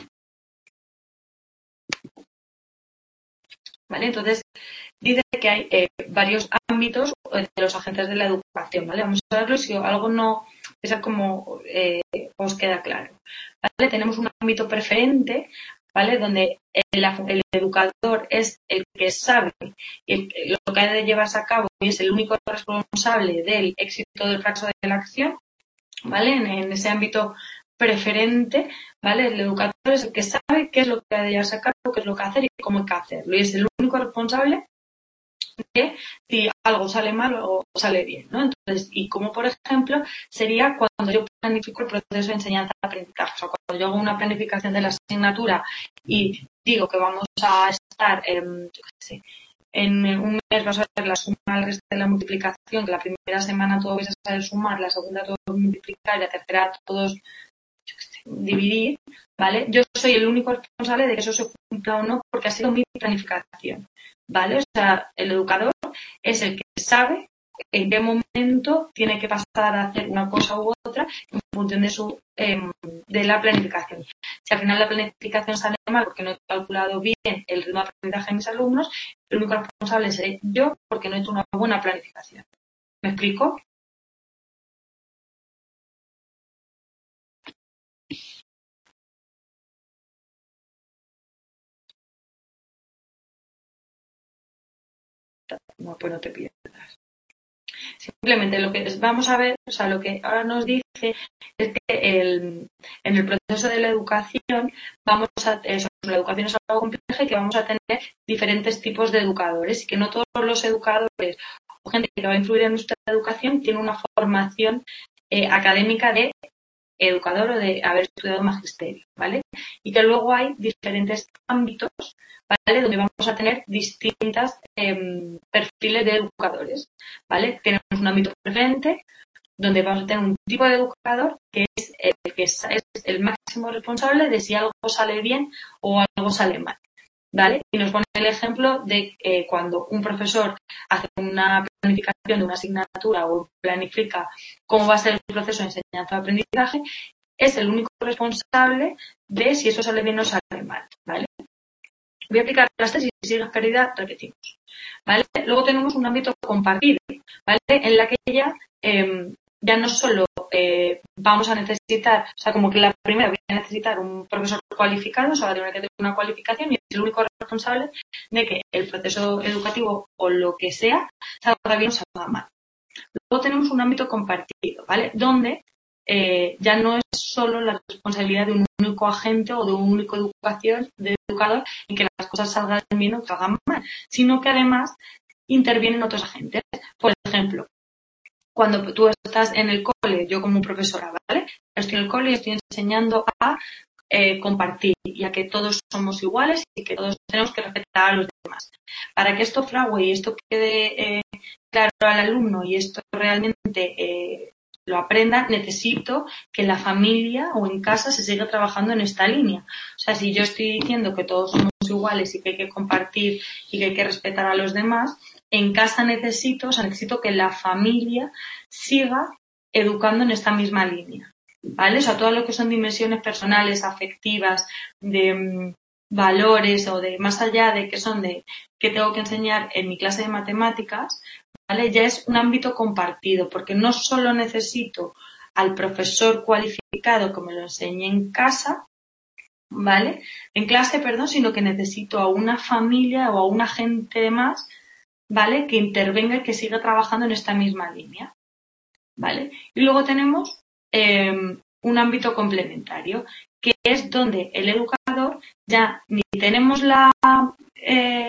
¿Vale? Entonces, dice que hay eh, varios ámbitos de los agentes de la educación, ¿vale? Vamos a verlo si algo no es como eh, os queda claro, ¿vale? Tenemos un ámbito preferente, ¿vale? Donde el, el educador es el que sabe el, lo que ha de llevarse a cabo y es el único responsable del éxito del fracaso de la acción, ¿vale? En, en ese ámbito preferente, ¿vale? El educador es el que sabe qué es lo que ha de llevarse a cabo, qué es lo que hacer y cómo hay que hacerlo. Y es el único responsable de si algo sale mal o sale bien, ¿no? Entonces, y como por ejemplo, sería cuando yo planifico el proceso de enseñanza-aprendizaje. O sea, cuando yo hago una planificación de la asignatura y digo que vamos a estar, eh, yo qué sé, en un mes vas a hacer la suma al resto de la multiplicación, que la primera semana todos vais a saber sumar, la segunda todos multiplicar y la tercera todos yo qué sé, dividir, ¿vale? Yo soy el único responsable de que eso se cumpla o no porque ha sido mi planificación, ¿vale? O sea, el educador es el que sabe en qué momento tiene que pasar a hacer una cosa u otra en función de su eh, de la planificación. Si al final la planificación sale mal porque no he calculado bien el ritmo de aprendizaje de mis alumnos, el único responsable seré yo porque no he hecho una buena planificación. ¿Me explico? No, pues no te pierdas. Simplemente lo que vamos a ver, o sea, lo que ahora nos dice es que el, en el proceso de la educación vamos a, eso, la educación es algo compleja y que vamos a tener diferentes tipos de educadores y que no todos los educadores o gente que va a influir en nuestra educación tiene una formación eh, académica de educador o de haber estudiado magisterio, ¿vale? Y que luego hay diferentes ámbitos, ¿vale? Donde vamos a tener distintas eh, perfiles de educadores, ¿vale? Tenemos un ámbito preferente, donde vamos a tener un tipo de educador que es el que es el máximo responsable de si algo sale bien o algo sale mal, ¿vale? Y nos pone el ejemplo de eh, cuando un profesor hace una planificación de una asignatura o planifica cómo va a ser el proceso de enseñanza-aprendizaje, es el único responsable de si eso sale bien o sale mal, ¿vale? Voy a aplicar las tesis y si es pérdida, repetimos, ¿vale? Luego tenemos un ámbito compartido, ¿vale? En la que ya, eh, ya no solo eh, vamos a necesitar, o sea, como que la primera voy a necesitar un profesor cualificado, o sea, va a tener que tener una cualificación y es el único responsable de que el proceso educativo o lo que sea salga bien o salga mal. Luego tenemos un ámbito compartido, ¿vale? Donde eh, ya no es solo la responsabilidad de un único agente o de un único educación, de educador en que las cosas salgan bien o salgan mal, sino que además intervienen otros agentes. Por ejemplo, cuando tú estás en el cole, yo como profesora, ¿vale? Estoy en el cole y estoy enseñando a eh, compartir y a que todos somos iguales y que todos tenemos que respetar a los demás. Para que esto frague y esto quede eh, claro al alumno y esto realmente eh, lo aprenda, necesito que en la familia o en casa se siga trabajando en esta línea. O sea, si yo estoy diciendo que todos somos iguales y que hay que compartir y que hay que respetar a los demás, en casa necesito, o sea, necesito que la familia siga educando en esta misma línea, ¿vale? O sea, todo lo que son dimensiones personales, afectivas, de um, valores o de más allá de que son de que tengo que enseñar en mi clase de matemáticas, ¿vale? Ya es un ámbito compartido, porque no solo necesito al profesor cualificado que me lo enseñe en casa, ¿vale? En clase, perdón, sino que necesito a una familia o a una gente más, ¿vale? Que intervenga y que siga trabajando en esta misma línea, ¿vale? Y luego tenemos eh, un ámbito complementario, que es donde el educador ya ni tenemos la, eh,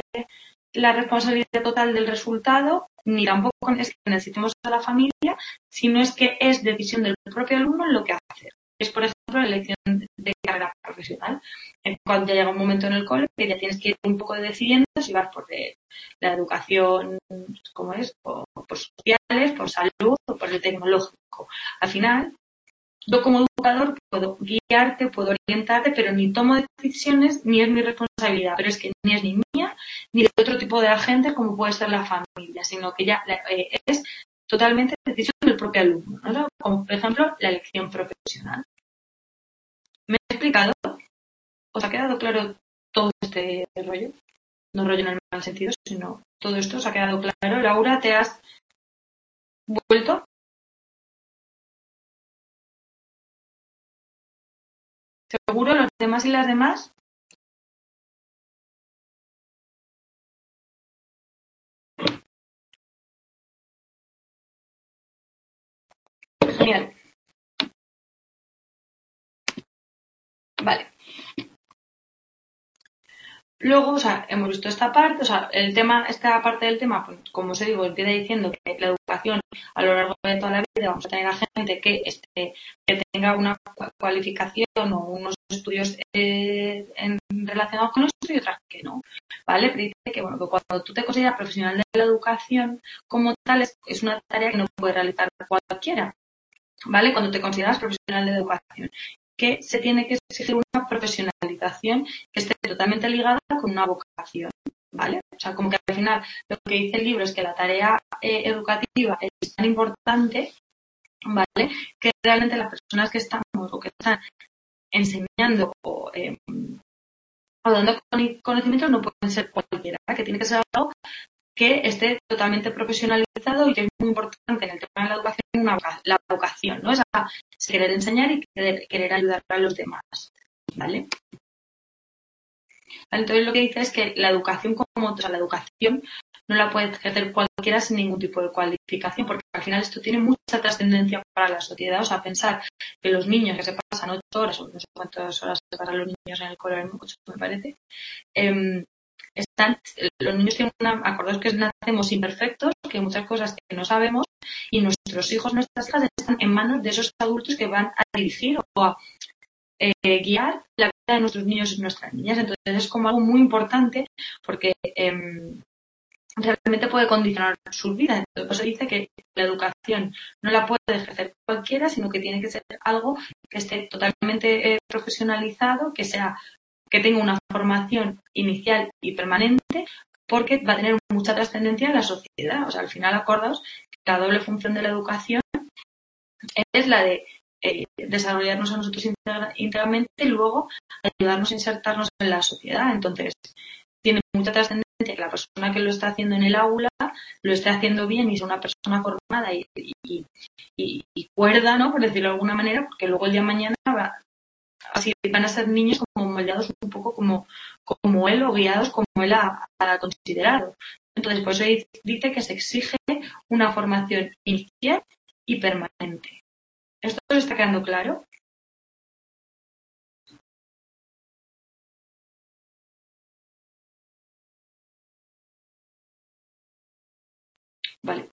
la responsabilidad total del resultado, ni tampoco es que necesitemos a la familia, sino es que es decisión del propio alumno lo que hacer. Es, por ejemplo, la elección de carrera profesional. Cuando ya llega un momento en el cole que ya tienes que ir un poco decidiendo si vas por la educación, ¿cómo es? O por sociales, por salud o por el tecnológico. Al final, yo como educador puedo guiarte, puedo orientarte, pero ni tomo decisiones ni es mi responsabilidad. Pero es que ni es ni mía ni de otro tipo de agente como puede ser la familia, sino que ya eh, es totalmente decisión del propio alumno, ¿no? Como por ejemplo la elección profesional. ¿Me he explicado? ¿Os ha quedado claro todo este rollo? No rollo en el mal sentido, sino todo esto os ha quedado claro. Laura, ¿te has vuelto? ¿Seguro los demás y las demás? Genial. Vale. Luego, o sea, hemos visto esta parte, o sea, el tema, esta parte del tema, pues, como os digo, empieza diciendo que la educación a lo largo de toda la vida vamos a tener a gente que, este, que tenga una cualificación o unos estudios eh, en, relacionados con esto y otras que no, ¿vale? Pero dice que, bueno, que cuando tú te consideras profesional de la educación como tal, es, es una tarea que no puede realizar cualquiera, ¿vale? Cuando te consideras profesional de educación, que se tiene que exigir una profesionalización que esté totalmente ligada con una vocación, ¿vale? O sea, como que al final lo que dice el libro es que la tarea eh, educativa es tan importante, ¿vale? Que realmente las personas que estamos o que están enseñando o, eh, o dando conocimientos no pueden ser cualquiera, que tiene que ser algo que esté totalmente profesionalizado y que es muy importante en el tema de la educación una, la vocación, ¿no? Es a querer enseñar y querer, querer ayudar a los demás, ¿vale? Entonces lo que dice es que la educación como o sea, la educación no la puede ejercer cualquiera sin ningún tipo de cualificación, porque al final esto tiene mucha trascendencia para la sociedad. O sea, pensar que los niños que se pasan ocho horas, o no sé cuántas horas se pasan los niños en el colegio, ocho me parece, eh, están, los niños tienen una, acordaos que nacemos imperfectos, que hay muchas cosas que no sabemos, y nuestros hijos, nuestras hijas están en manos de esos adultos que van a dirigir o a eh, guiar la vida de nuestros niños y nuestras niñas. Entonces es como algo muy importante porque eh, realmente puede condicionar sus vidas. Entonces se dice que la educación no la puede ejercer cualquiera, sino que tiene que ser algo que esté totalmente eh, profesionalizado, que sea, que tenga una formación inicial y permanente, porque va a tener mucha trascendencia en la sociedad. O sea, al final, acordaos que la doble función de la educación es la de eh, desarrollarnos a nosotros íntegramente y luego ayudarnos a insertarnos en la sociedad. Entonces, tiene mucha trascendencia que la persona que lo está haciendo en el aula lo esté haciendo bien y sea una persona formada y, y, y, y cuerda, ¿no? Por decirlo de alguna manera, porque luego el día de mañana va, así van a ser niños como moldeados un poco como, como él o guiados como él ha, ha considerado. Entonces, por eso dice que se exige una formación inicial y permanente. ¿Esto os está quedando claro? Vale.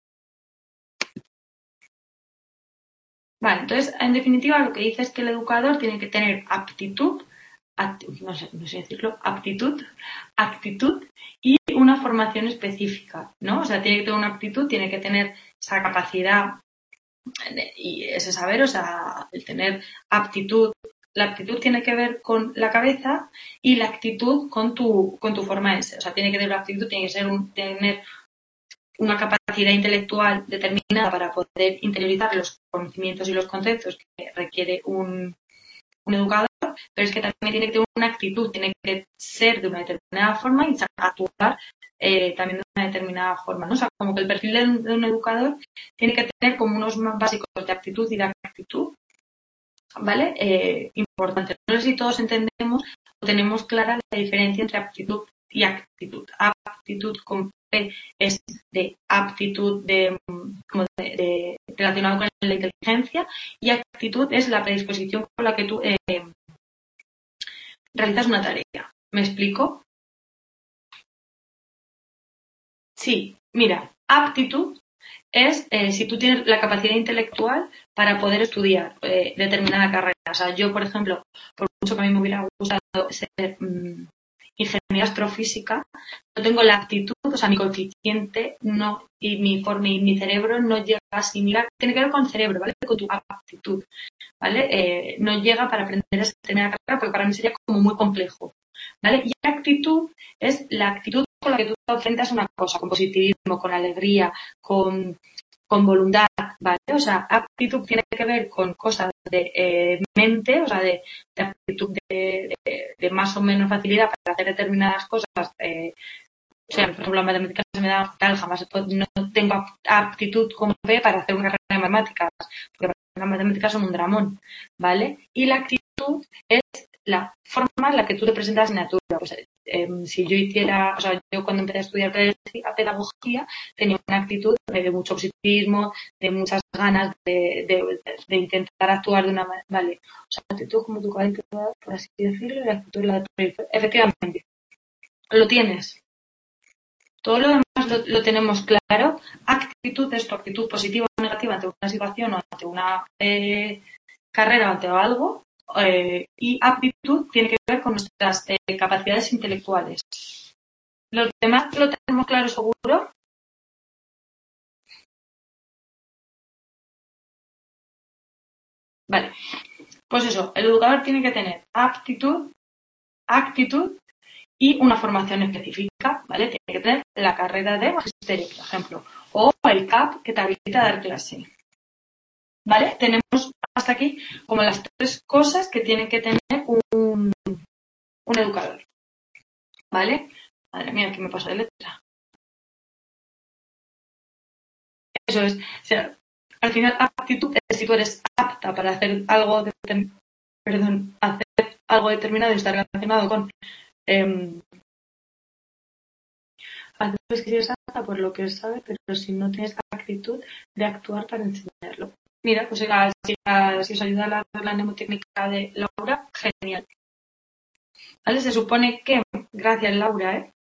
Vale, entonces, en definitiva, lo que dice es que el educador tiene que tener aptitud, act, no, sé, no sé decirlo, aptitud, actitud y una formación específica, ¿no? O sea, tiene que tener una aptitud, tiene que tener esa capacidad y ese saber, o sea, el tener aptitud. La aptitud tiene que ver con la cabeza y la actitud con tu, con tu forma de ser. O sea, tiene que tener la aptitud, tiene que ser un, tener una capacidad intelectual determinada para poder interiorizar los conocimientos y los conceptos que requiere un, un educador, pero es que también tiene que tener una actitud, tiene que ser de una determinada forma y actuar eh, también de una determinada forma, ¿no? O sea, como que el perfil de un, de un educador tiene que tener como unos más básicos de actitud y de actitud, ¿vale? Eh, importante. No sé si todos entendemos o tenemos clara la diferencia entre aptitud y actitud. Aptitud con P es de aptitud de, como de, de relacionado con la inteligencia y actitud es la predisposición con la que tú eh, realizas una tarea. ¿Me explico? Sí, mira, aptitud es eh, si tú tienes la capacidad intelectual para poder estudiar eh, determinada carrera. O sea, yo, por ejemplo, por mucho que a mí me hubiera gustado ser mmm, ingeniera astrofísica, no tengo la aptitud, o sea, mi coeficiente no, y mi forma y mi cerebro no llega a asimilar, tiene que ver con el cerebro, ¿vale? Con tu aptitud, ¿vale? Eh, no llega para aprender esa determinada carrera porque para mí sería como muy complejo, ¿vale? Y actitud es la actitud con la que tú te enfrentas a una cosa, con positivismo, con alegría, con, con voluntad, ¿vale? O sea, aptitud tiene que ver con cosas de eh, mente, o sea, de, de aptitud de, de, de más o menos facilidad para hacer determinadas cosas. Eh, o sea, por ejemplo, la matemática se me da fatal, jamás no tengo aptitud como P para hacer una carrera de matemáticas, porque las matemáticas son un dramón, ¿vale? Y la actitud es la forma en la que tú te presentas en la asignatura. Pues, eh, si yo hiciera, o sea, yo cuando empecé a estudiar pedagogía tenía una actitud de mucho positivismo, de muchas ganas de, de, de intentar actuar de una manera, ¿vale? O sea, la actitud como tu cuarenta, por así decirlo, la actitud la de efectivamente. Lo tienes. Todo lo demás lo, lo tenemos claro. Actitud es tu actitud positiva o negativa ante una situación o ante una eh, carrera o ante algo. Eh, y aptitud tiene que ver con nuestras eh, capacidades intelectuales. ¿Los demás lo tenemos claro seguro? Vale. Pues eso, el educador tiene que tener aptitud, actitud y una formación específica, ¿vale? Tiene que tener la carrera de magisterio, por ejemplo, o el C A P que te habilita a dar clase. ¿Vale? Tenemos hasta aquí como las tres cosas que tiene que tener un, un educador. ¿Vale? Madre mía, ¿qué me pasa de letra? Eso es. O sea, al final, aptitud es si tú eres apta para hacer algo, de, perdón, hacer algo determinado y estar relacionado con eh, hacer que si eres apta por lo que sabes, pero si no tienes actitud de actuar para enseñarlo. Mira, pues si, si os ayuda la, la mnemotécnica de Laura, genial. ¿Vale? Se supone que, gracias Laura, ¿eh?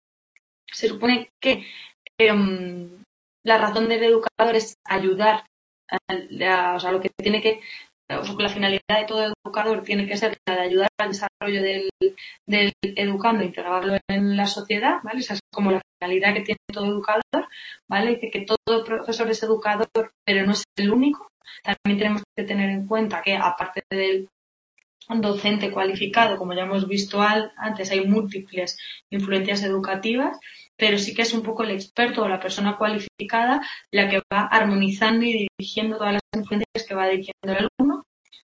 se supone que eh, la razón del educador es ayudar, a, a, o sea, lo que tiene que, o sea, la finalidad de todo educador tiene que ser la de ayudar al desarrollo del, del educando, integrarlo en la sociedad, ¿vale? Esa es como la finalidad que tiene todo educador, ¿vale? Dice que todo profesor es educador, pero no es el único. También tenemos que tener en cuenta que, aparte del docente cualificado, como ya hemos visto antes, hay múltiples influencias educativas, pero sí que es un poco el experto o la persona cualificada la que va armonizando y dirigiendo todas las influencias que va dirigiendo el alumno.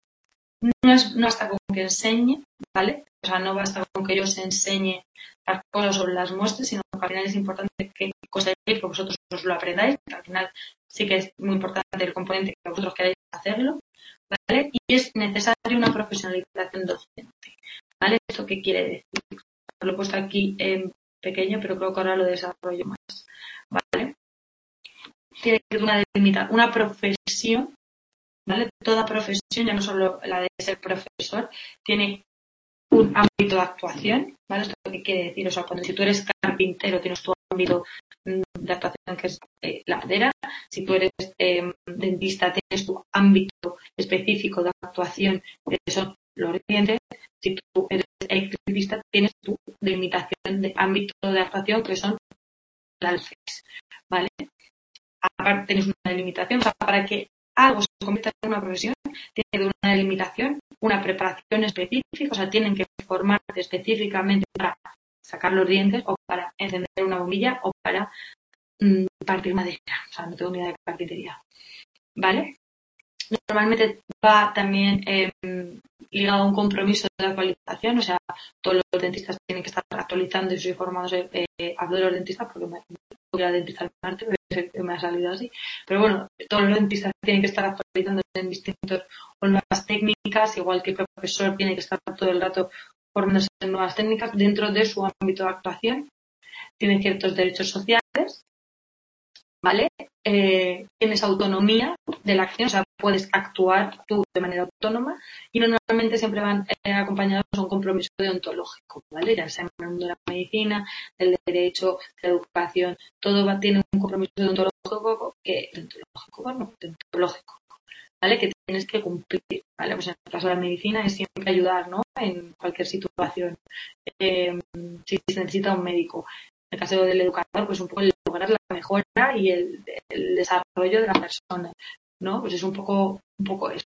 No, es, no basta con que enseñe, ¿vale? O sea, no basta con que yo os enseñe las cosas o las muestre, sino que al final es importante que conseguir que vosotros os lo aprendáis, que al final sí que es muy importante el componente que vosotros queráis hacerlo, ¿vale? Y es necesaria una profesionalización docente, ¿vale? ¿Esto qué quiere decir? Lo he puesto aquí en pequeño, pero creo que ahora lo desarrollo más, ¿vale? Tiene que ser una delimita, una profesión, ¿vale? Toda profesión, ya no solo la de ser profesor, tiene un ámbito de actuación, ¿vale? ¿Esto qué quiere decir? O sea, cuando si tú eres carpintero tienes tu ámbito de actuación que es eh, la madera, si tú eres eh, dentista tienes tu ámbito específico de actuación que son los dientes, si tú eres electricista tienes tu delimitación de ámbito de actuación que son las luces, ¿vale? Aparte tienes una delimitación, o sea, para que algo se convierta en una profesión tiene que haber una delimitación, una preparación específica, o sea, tienen que formarte específicamente para sacar los dientes o para encender una bombilla o para mmm, partir madera, o sea, no tengo ni idea de carpintería, ¿vale? Normalmente va también eh, ligado a un compromiso de la actualización, o sea, todos los dentistas tienen que estar actualizando y soy formados, eh, eh, hablo de los dentistas porque me voy a dentista al martes, me ha salido así, pero bueno, todos los dentistas tienen que estar actualizando en distintos o nuevas técnicas, igual que el profesor tiene que estar todo el rato formándose en nuevas técnicas dentro de su ámbito de actuación, tienen ciertos derechos sociales, ¿vale? Eh, tienes autonomía de la acción, o sea, puedes actuar tú de manera autónoma y normalmente siempre van eh, acompañados de un compromiso deontológico, ¿vale? Ya sea en el mundo de la medicina, del derecho, de la educación, todo va, tiene un compromiso deontológico que, deontológico, bueno, deontológico, ¿vale? Que tienes que cumplir, ¿vale? Pues en el caso de la medicina es siempre ayudar, ¿no? En cualquier situación. Eh, si se necesita un médico. En el caso del educador, pues un poco el lograr la mejora y el, el desarrollo de la persona, ¿no? Pues es un poco, un poco eso.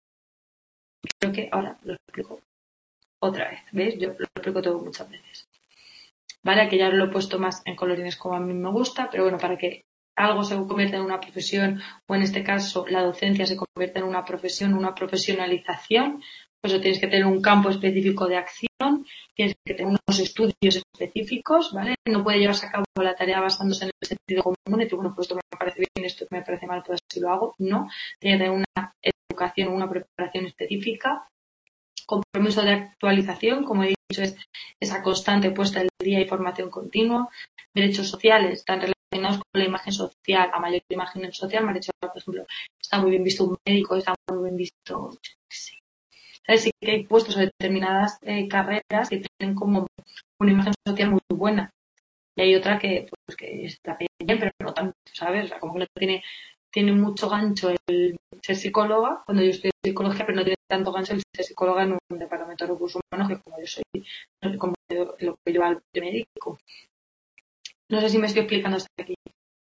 Creo que ahora lo explico otra vez, ¿veis? Yo lo explico todo muchas veces. ¿Vale? Que ya lo he puesto más en colorines como a mí me gusta, pero bueno, para que algo se convierta en una profesión, o en este caso la docencia se convierta en una profesión, una profesionalización, pues tienes que tener un campo específico de acción, tienes que tener unos estudios específicos, ¿vale? No puede llevarse a cabo la tarea basándose en el sentido común, de que, bueno, pues esto me parece bien, esto me parece mal, pues así lo hago. No, tiene que tener una educación, una preparación específica, compromiso de actualización, como he dicho, es esa constante puesta al día y formación continua, derechos sociales, están relacionados con la imagen social, a mayor imagen social, me ha dicho, por ejemplo, está muy bien visto un médico, está muy bien visto, yo qué sé. ¿Sabes? Sí que hay puestos o determinadas eh, carreras que tienen como una imagen social muy buena y hay otra que, pues, que está bien, pero no tanto, ¿sabes? O sea, como que no tiene, tiene mucho gancho el ser psicóloga, cuando yo estoy en psicología, pero no tiene tanto gancho el ser psicóloga en un departamento de recursos humanos que como yo soy, como yo, lo que yo al médico. No sé si me estoy explicando hasta aquí.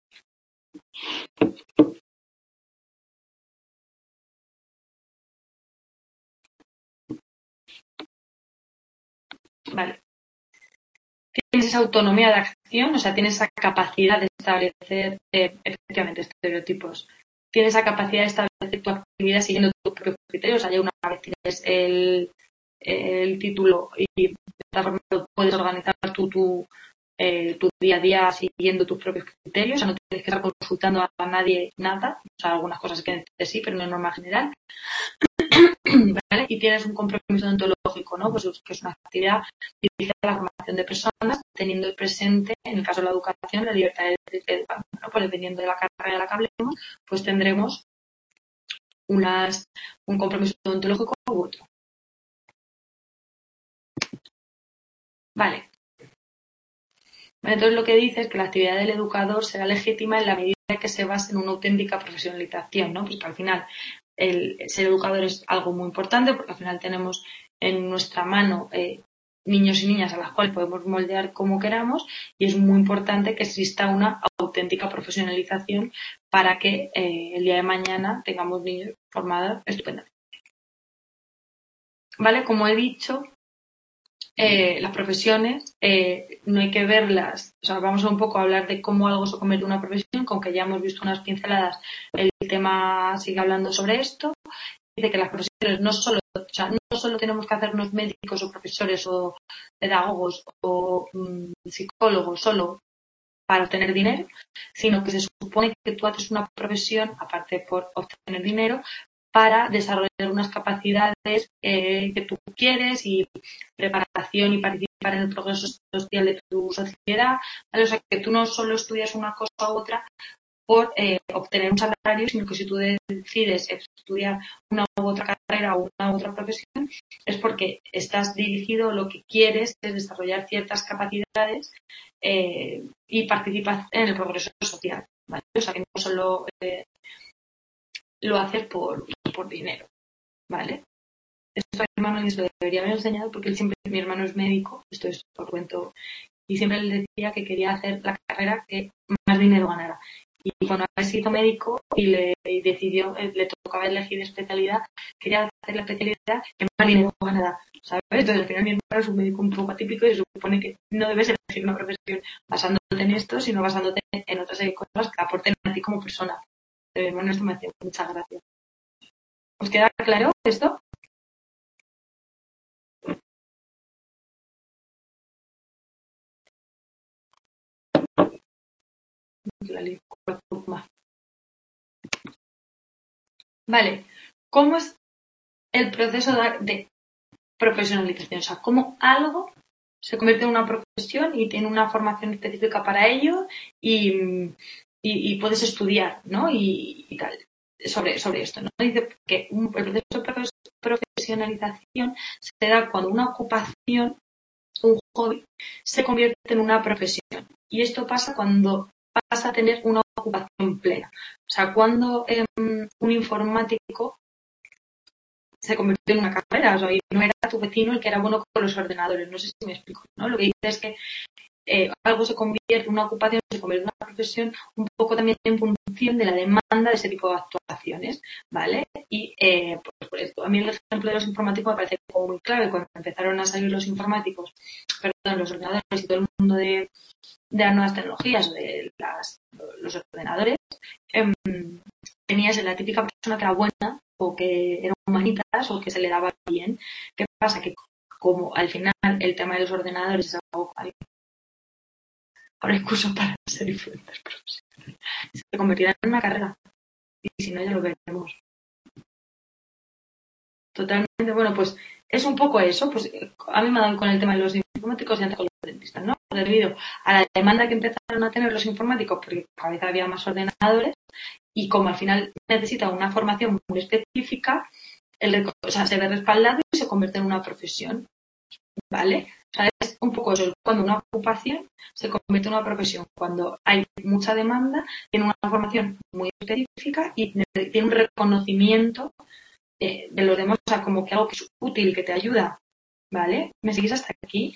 Vale. Tienes esa autonomía de acción, o sea, tienes esa capacidad de establecer eh, efectivamente estereotipos. Tienes esa capacidad de establecer tu actividad siguiendo tus propios criterios. O sea, ya una vez tienes el, el título y de esta forma puedes organizar tú tu, eh, tu día a día siguiendo tus propios criterios. O sea, no tienes que estar consultando a nadie nada. O sea, algunas cosas que sí, pero no es norma general. ¿Vale? Y tienes un compromiso ontológico, ¿no? Pues que es una actividad dirigida a la formación de personas, teniendo presente, en el caso de la educación, la libertad de educar, ¿no? Pues dependiendo de la carrera de la que hablemos, pues tendremos unas, un compromiso ontológico u otro. Vale. Entonces lo que dice es que la actividad del educador será legítima en la medida que se base en una auténtica profesionalización, ¿no? Porque al final el ser educador es algo muy importante porque al final tenemos en nuestra mano eh, niños y niñas a las cuales podemos moldear como queramos y es muy importante que exista una auténtica profesionalización para que eh, el día de mañana tengamos niños formados estupendamente. ¿Vale? Como he dicho, eh, las profesiones eh, no hay que verlas, o sea, vamos a un poco a hablar de cómo algo se convierte en una profesión, con que ya hemos visto unas pinceladas, el tema sigue hablando sobre esto, dice que las profesiones no solo, o sea, no solo tenemos que hacernos médicos o profesores o pedagogos o mmm, psicólogos solo para obtener dinero, sino que se supone que tú haces una profesión, aparte por obtener dinero, para desarrollar unas capacidades eh, que tú quieres y preparación y participar en el progreso social de tu sociedad, ¿vale? O sea, que tú no solo estudias una cosa u otra por eh, obtener un salario, sino que si tú decides estudiar una u otra carrera o una u otra profesión, es porque estás dirigido, lo que quieres es desarrollar ciertas capacidades eh, y participar en el progreso social, ¿vale? O sea, que no solo eh, lo haces por, por dinero, ¿vale? Esto a mi hermano les lo debería haber enseñado porque él siempre, mi hermano es médico, esto es por cuento, y siempre le decía que quería hacer la carrera que más dinero ganara. Y cuando ha sido médico y le y decidió, le tocaba elegir especialidad, quería hacer la especialidad que más dinero ganara, ¿sabes? Entonces al final mi hermano es un médico un poco atípico y se supone que no debes elegir una profesión basándote en esto, sino basándote en otras cosas que aporten a ti como persona. Mi hermano esto me hace muchas gracias. ¿Os queda claro esto? Vale, ¿cómo es el proceso de profesionalización? O sea, cómo algo se convierte en una profesión y tiene una formación específica para ello y, y, y puedes estudiar, ¿no? Y, y tal, sobre, sobre esto, ¿no? Dice que un, el proceso de profesionalización se da cuando una ocupación, un hobby, se convierte en una profesión. Y esto pasa cuando vas a tener una ocupación plena. O sea, cuando eh, un informático se convirtió en una carrera, o sea, y no era tu vecino el que era bueno con los ordenadores, no sé si me explico, ¿no? Lo que dice es que eh, algo se convierte, una ocupación se convierte en una profesión un poco también en función de la demanda de ese tipo de actuaciones, ¿vale? Y eh, pues, por esto, a mí el ejemplo de los informáticos me parece como muy clave. Cuando empezaron a salir los informáticos, perdón, los ordenadores y todo el mundo de, de las nuevas tecnologías, de las, los ordenadores, eh, tenías la típica persona que era buena o que era humanitas o que se le daba bien. ¿Qué pasa? Que como al final el tema de los ordenadores es algo... Ahora hay cursos para ser influencers profesionales. Se convertirá en una carrera. Y si no, ya lo veremos. Totalmente. Bueno, pues es un poco eso. Pues a mí me ha dado con el tema de los informáticos y antes con los dentistas, ¿no? Debido a la demanda que empezaron a tener los informáticos, porque cada vez había más ordenadores, y como al final necesita una formación muy específica, el, o sea, se ve respaldado y se convierte en una profesión, ¿vale? O sea, es un poco eso, cuando una ocupación se convierte en una profesión, cuando hay mucha demanda, tiene una formación muy específica y tiene un reconocimiento de, de los demás, o sea, como que algo que es útil, que te ayuda, ¿vale? ¿Me seguís hasta aquí?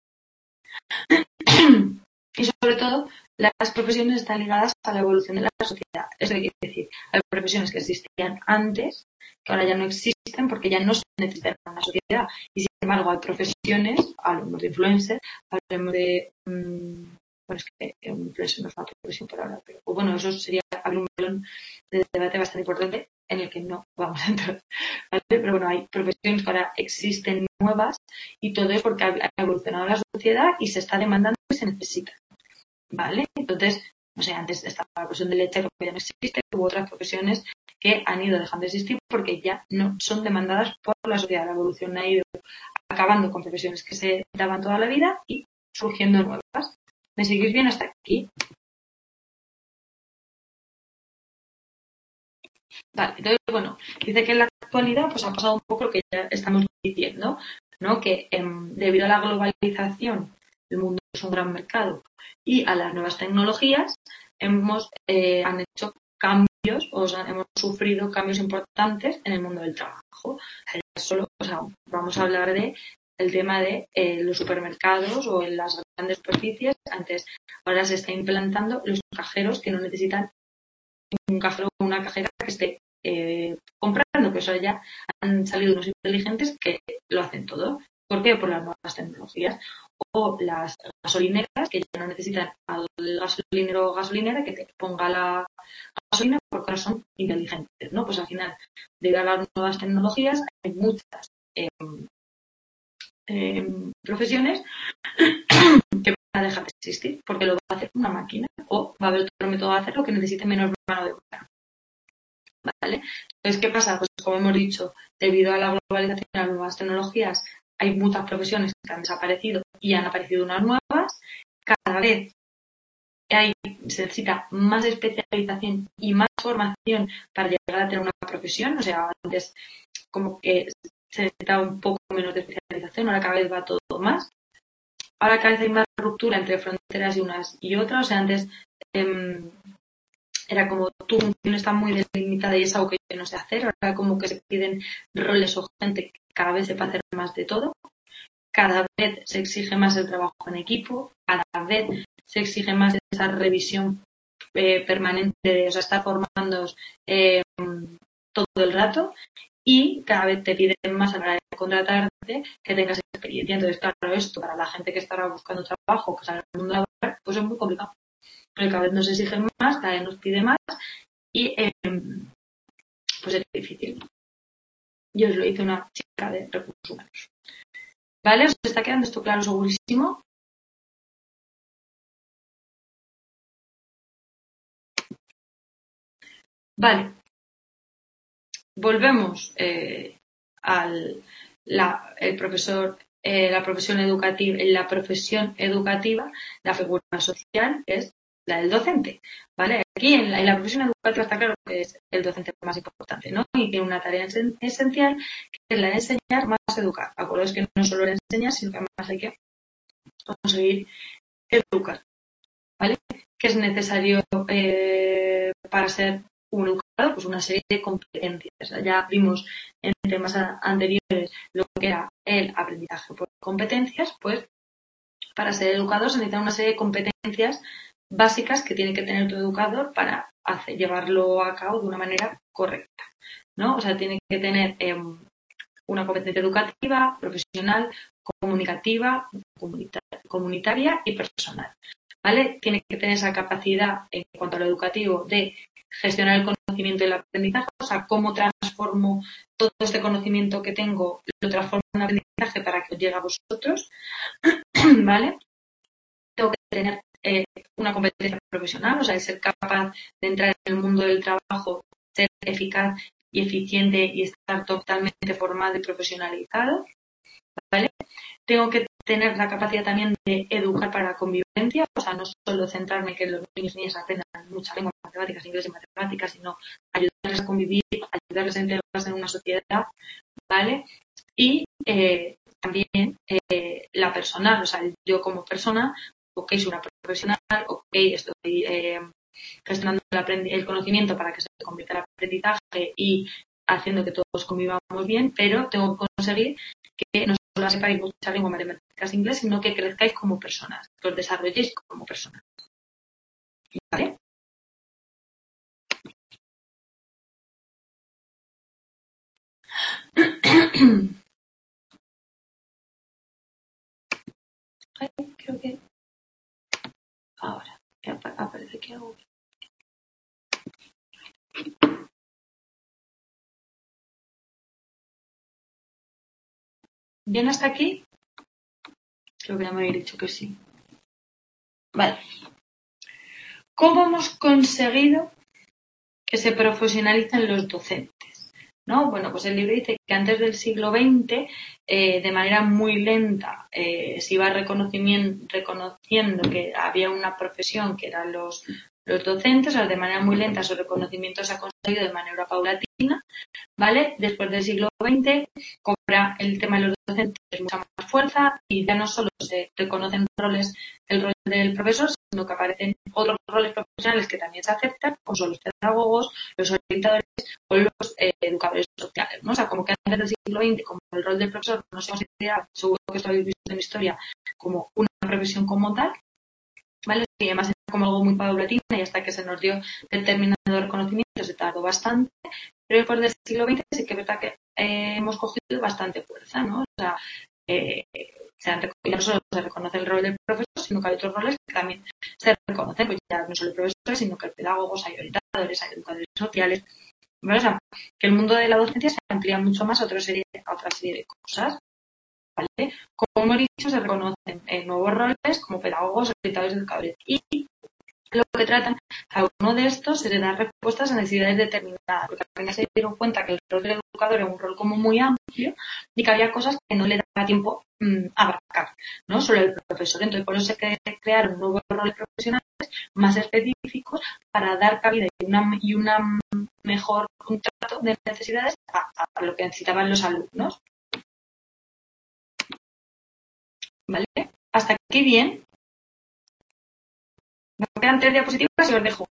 Y sobre todo, las profesiones están ligadas a la evolución de la sociedad. Eso quiere decir, hay profesiones que existían antes, que ahora ya no existen porque ya no se necesitan en una sociedad. Y sin embargo, hay profesiones, hablemos de influencer, hablemos de... Mmm, bueno, es que un influencer no es una profesión por ahora, pero bueno, eso sería abrir un melón de debate bastante importante en el que no vamos a entrar, ¿vale? Pero bueno, hay profesiones que ahora existen nuevas y todo es porque ha evolucionado la sociedad y se está demandando y se necesita. ¿Vale? Entonces, no sé, antes estaba la profesión de lechero que ya no existe, hubo otras profesiones que han ido dejando de existir porque ya no son demandadas por la sociedad. La evolución ha ido acabando con profesiones que se daban toda la vida y surgiendo nuevas. ¿Me seguís bien hasta aquí? Vale, entonces, bueno, dice que en la actualidad pues ha pasado un poco lo que ya estamos diciendo, ¿no? Que eh, debido a la globalización el mundo es un gran mercado, y a las nuevas tecnologías hemos eh, han hecho cambios, o sea, hemos sufrido cambios importantes en el mundo del trabajo. O sea, solo, o sea, vamos a hablar de el tema de eh, los supermercados o en las grandes superficies. Antes, ahora se está implantando los cajeros que no necesitan un cajero o una cajera que esté eh, comprando, que eso ya han salido unos inteligentes que lo hacen todo. ¿Por qué? Por las nuevas tecnologías. O las gasolineras que ya no necesitan al gasolinero o gasolinera que te ponga la gasolina porque ahora son inteligentes, ¿no? Pues al final, debido a las nuevas tecnologías, hay muchas eh, eh, profesiones que van a dejar de existir porque lo va a hacer una máquina o va a haber otro método de hacerlo que necesite menos mano de obra. ¿Vale? Entonces, ¿qué pasa? Pues como hemos dicho, debido a la globalización y a las nuevas tecnologías, hay muchas profesiones que han desaparecido y han aparecido unas nuevas. Cada vez hay, se necesita más especialización y más formación para llegar a tener una profesión. O sea, antes como que se necesitaba un poco menos de especialización, ahora cada vez va todo más. Ahora cada vez hay más ruptura entre fronteras y unas y otras. O sea, antes eh, era como tu función está muy delimitada y es algo que no sé hacer. Ahora como que se piden roles o gente que cada vez sepa hacer más de todo. Cada vez se exige más el trabajo en equipo. Cada vez se exige más esa revisión eh, permanente, o sea, estar formando eh, todo el rato. Y cada vez te piden más a la hora de contratarte que tengas experiencia. Entonces, claro, esto para la gente que estará buscando trabajo, que salga del mundo laboral, pues es muy complicado. Porque cada vez nos exigen más, cada vez nos pide más y eh, pues es difícil. Yo os lo hice una chica de recursos humanos. ¿Vale? ¿Os está quedando esto claro, segurísimo? Vale. Volvemos eh, al la, el profesor, eh, la profesión educativa, la profesión educativa, la figura social es la del docente, ¿vale? Aquí en la, en la profesión educativa está claro que es el docente más importante, ¿no? Y tiene una tarea esencial que es la de enseñar más educar. Acordaos que no solo la enseñar, sino que además hay que conseguir educar, ¿vale? ¿Qué es necesario eh, para ser un educador? Pues una serie de competencias. Ya vimos en temas anteriores lo que era el aprendizaje por competencias, pues para ser educador se necesita una serie de competencias básicas que tiene que tener tu educador para hacer, llevarlo a cabo de una manera correcta, ¿no? O sea, tiene que tener eh, una competencia educativa, profesional, comunicativa, comunitaria y personal, ¿vale? Tiene que tener esa capacidad en cuanto a lo educativo de gestionar el conocimiento y el aprendizaje, o sea, cómo transformo todo este conocimiento que tengo, lo transformo en aprendizaje para que os llegue a vosotros, ¿vale? Tengo que tener eh, una competencia profesional, o sea, el ser capaz de entrar en el mundo del trabajo, ser eficaz y eficiente y estar totalmente formado y profesionalizado, ¿vale? Tengo que tener la capacidad también de educar para la convivencia, o sea, no solo centrarme en que los niños y niñas aprendan muchas lenguas, matemáticas, inglés y matemáticas, sino ayudarles a convivir, ayudarles a integrarse en una sociedad, ¿vale? Y eh, también eh, la personal, o sea, yo como persona, ok, soy una profesional, ok, estoy eh, gestionando el, el conocimiento para que se convierta en aprendizaje y haciendo que todos convivamos bien, pero tengo que conseguir que no solo sepáis muchas lenguas, matemáticas, inglés, sino que crezcáis como personas, que os desarrolléis como personas. ¿Vale? Ay, creo que ahora aparece que hago. ¿Bien hasta aquí? Creo que ya me habéis dicho que sí. Vale. ¿Cómo hemos conseguido que se profesionalicen los docentes? ¿No? Bueno, pues el libro dice que antes del siglo veinte, eh, de manera muy lenta, eh, se iba reconociendo que había una profesión que eran los, los docentes, o sea, de manera muy lenta su reconocimiento se ha conseguido de manera paulatina, ¿vale? Después del siglo veinte cobra el tema de los docentes mucha más fuerza y ya no solo se reconocen roles, el rol del profesor, sino que aparecen otros roles profesionales que también se aceptan, como son los pedagogos, los orientadores o los eh, educadores sociales, ¿no? O sea, como que antes del siglo veinte, como el rol del profesor no se consideraba, seguro que esto habéis visto en historia, como una profesión como tal, ¿vale? Y además es como algo muy paulatino y hasta que se nos dio determinado reconocimiento se tardó bastante, pero después del siglo veinte sí que es verdad que eh, hemos cogido bastante fuerza, ¿no? O sea, eh, se han no solo se reconoce el rol del profesor, sino que hay otros roles que también se reconocen, pues ya no solo el profesor, sino que hay pedagogos, hay orientadores, hay educadores sociales, ¿vale? O sea, que el mundo de la docencia se amplía mucho más a otra serie, a otra serie de cosas, ¿vale? Como hemos dicho, se reconocen eh, nuevos roles como pedagogos, orientadores, educadores y lo que tratan a uno de estos es de dar respuestas a necesidades determinadas, porque también se dieron cuenta que el rol del educador era un rol como muy amplio y que había cosas que no le daba tiempo mmm, abarcar, ¿no? Solo el profesor. Entonces, por eso se crearon nuevos roles profesionales más específicos para dar cabida y una, y una mejor un trato de necesidades a, a lo que necesitaban los alumnos. ¿Vale? Hasta aquí bien. Me quedan tres diapositivas y os dejo.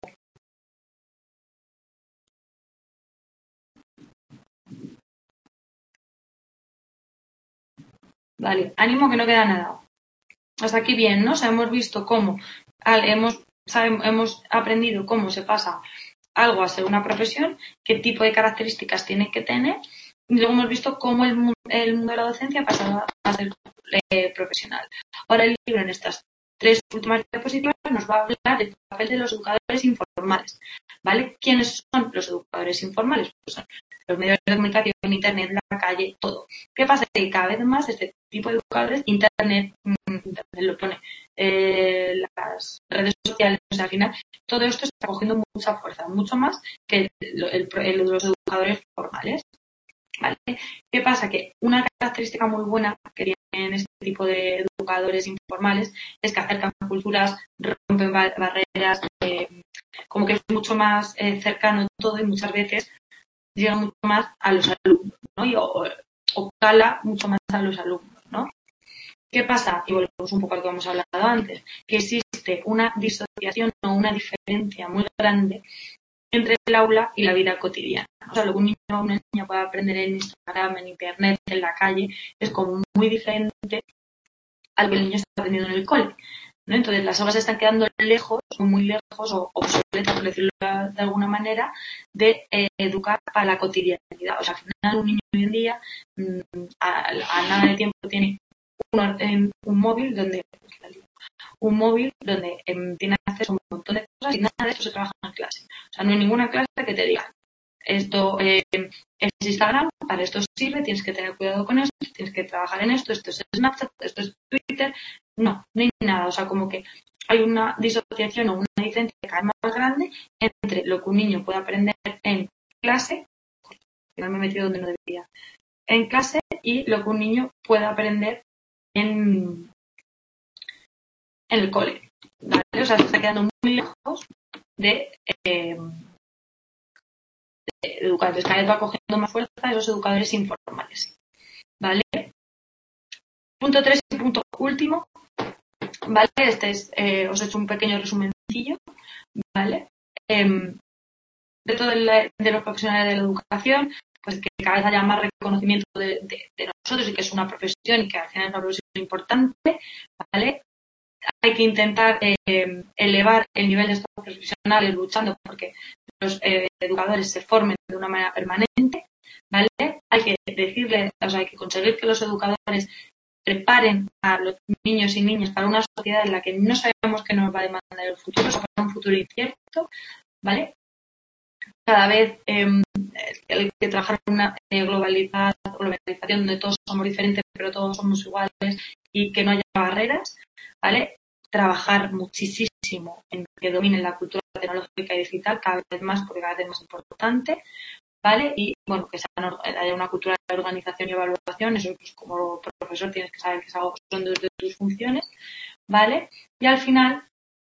Vale, ánimo que no queda nada. Hasta aquí bien, ¿no? O sea, hemos visto cómo, hemos, sabemos, hemos aprendido cómo se pasa algo a ser una profesión, qué tipo de características tiene que tener, y luego hemos visto cómo el, el mundo de la docencia pasa a ser eh, profesional. Ahora el libro en estas tres últimas diapositivas nos va a hablar del papel de los educadores informales, ¿vale? ¿Quiénes son los educadores informales? Pues son los medios de comunicación, internet, la calle, todo. ¿Qué pasa? Que cada vez más este tipo de educadores, internet, internet lo pone, eh, las redes sociales, o sea, al final, todo esto está cogiendo mucha fuerza, mucho más que el, el, el, los educadores formales. ¿Vale? ¿Qué pasa? Que una característica muy buena que tienen este tipo de educadores informales es que acercan culturas, rompen barreras, eh, como que es mucho más eh, cercano todo y muchas veces llega mucho más a los alumnos, ¿no? Y, o, o cala mucho más a los alumnos, ¿no? ¿Qué pasa? Y volvemos un poco a lo que hemos hablado antes, que existe una disociación o una diferencia muy grande entre el aula y la vida cotidiana. O sea, lo que un niño o una niña puede aprender en Instagram, en internet, en la calle, es como muy diferente al que el niño está aprendiendo en el cole, ¿no? Entonces las aulas están quedando lejos, muy lejos o obsoletas, por decirlo de alguna manera, de eh, educar para la cotidianidad. O sea, al final un niño hoy en día a, a nada de tiempo tiene un, un móvil donde un móvil donde eh, tiene acceso a un montón de cosas y nada de eso se trabaja en clase. O sea, no hay ninguna clase que te diga esto eh, es Instagram, para esto sirve, tienes que tener cuidado con esto, tienes que trabajar en esto, esto es Snapchat, esto es Twitter. No, no hay nada. O sea, como que hay una disociación o una diferencia cada vez más grande entre lo que un niño puede aprender en clase, que no me he metido donde no debería, en clase y lo que un niño puede aprender en, en el cole. ¿Vale? O sea, se está quedando muy lejos de, eh, de educadores. Cada vez va cogiendo más fuerza esos educadores informales. ¿Vale? Punto tres y punto último. ¿Vale? Este es, eh, os he hecho un pequeño resumencillo. ¿Vale? Eh, de todo el, de los profesionales de la educación, pues que cada vez haya más reconocimiento de, de, de nosotros y que es una profesión y que al final es una profesión importante, ¿vale? Hay que intentar eh, elevar el nivel de estos profesionales luchando porque los eh, educadores se formen de una manera permanente, ¿vale? Hay que decirle, o sea, hay que conseguir que los educadores preparen a los niños y niñas para una sociedad en la que no sabemos qué nos va a demandar el futuro, o sea, para un futuro incierto, ¿vale? Cada vez eh, hay que trabajar en una eh, globalización donde todos somos diferentes pero todos somos iguales y que no haya barreras, ¿vale? Trabajar muchísimo en que dominen la cultura tecnológica y digital cada vez más porque cada vez es más importante, ¿vale? Y bueno, que haya una cultura de organización y evaluación, eso pues como profesor tienes que saber que son dos de tus funciones, ¿vale? Y al final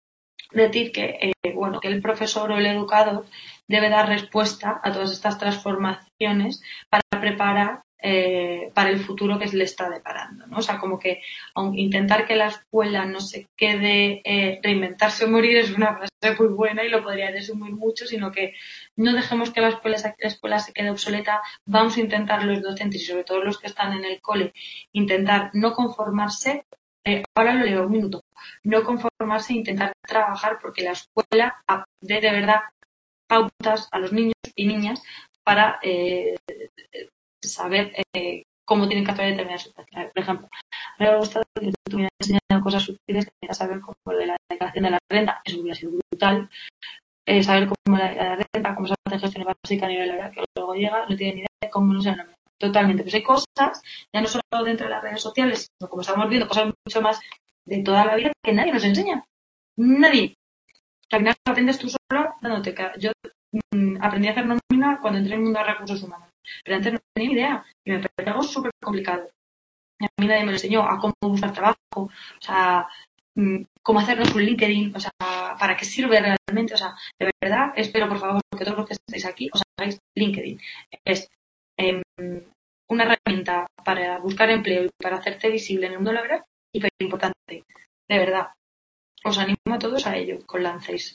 decir que, eh, bueno, que el profesor o el educador debe dar respuesta a todas estas transformaciones para preparar eh, para el futuro que le está deparando, ¿no? O sea, como que aunque intentar que la escuela no se quede eh, reinventarse o morir es una frase muy buena y lo podría resumir mucho, sino que no dejemos que la escuela, la escuela se quede obsoleta. Vamos a intentar los docentes y sobre todo los que están en el cole, intentar no conformarse. Eh, ahora lo leo un minuto. No conformarse e intentar trabajar porque la escuela dé de verdad pautas a los niños y niñas para eh, saber eh, cómo tienen que actuar en determinadas situaciones. Por ejemplo, me ha gustado que tú me hayas enseñado cosas sutiles que ya saber como de la declaración de la renta, eso hubiera sido brutal. Eh, saber cómo la, la renta, cómo se hace gestión básica a nivel laboral, que luego llega, no tiene ni idea de cómo no se nombra. Totalmente. Pues hay cosas, ya no solo dentro de las redes sociales, sino como estamos viendo, cosas mucho más de toda la vida que nadie nos enseña. Nadie. Al final aprendes tú solo dándote. Yo mmm, aprendí a hacer nómina cuando entré en el mundo de recursos humanos. Pero antes no tenía ni idea. Y me parecía algo súper complicado. Y a mí nadie me lo enseñó a cómo buscar trabajo. O sea, mmm, cómo hacernos un LinkedIn. O sea, para qué sirve realmente. O sea, de verdad, espero por favor que todos los que estéis aquí os hagáis LinkedIn. Es eh, una herramienta para buscar empleo y para hacerte visible en el mundo laboral y muy importante. De verdad. Os animo a todos a ello, con Lancéis.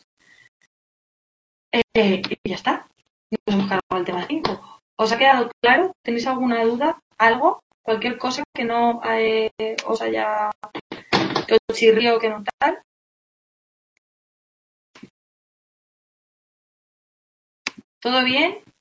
Eh, y ya está. Nos hemos cargado el tema cinco. ¿Os ha quedado claro? ¿Tenéis alguna duda? ¿Algo? ¿Cualquier cosa que no eh, os haya que os chirríe o que no tal? ¿Todo bien?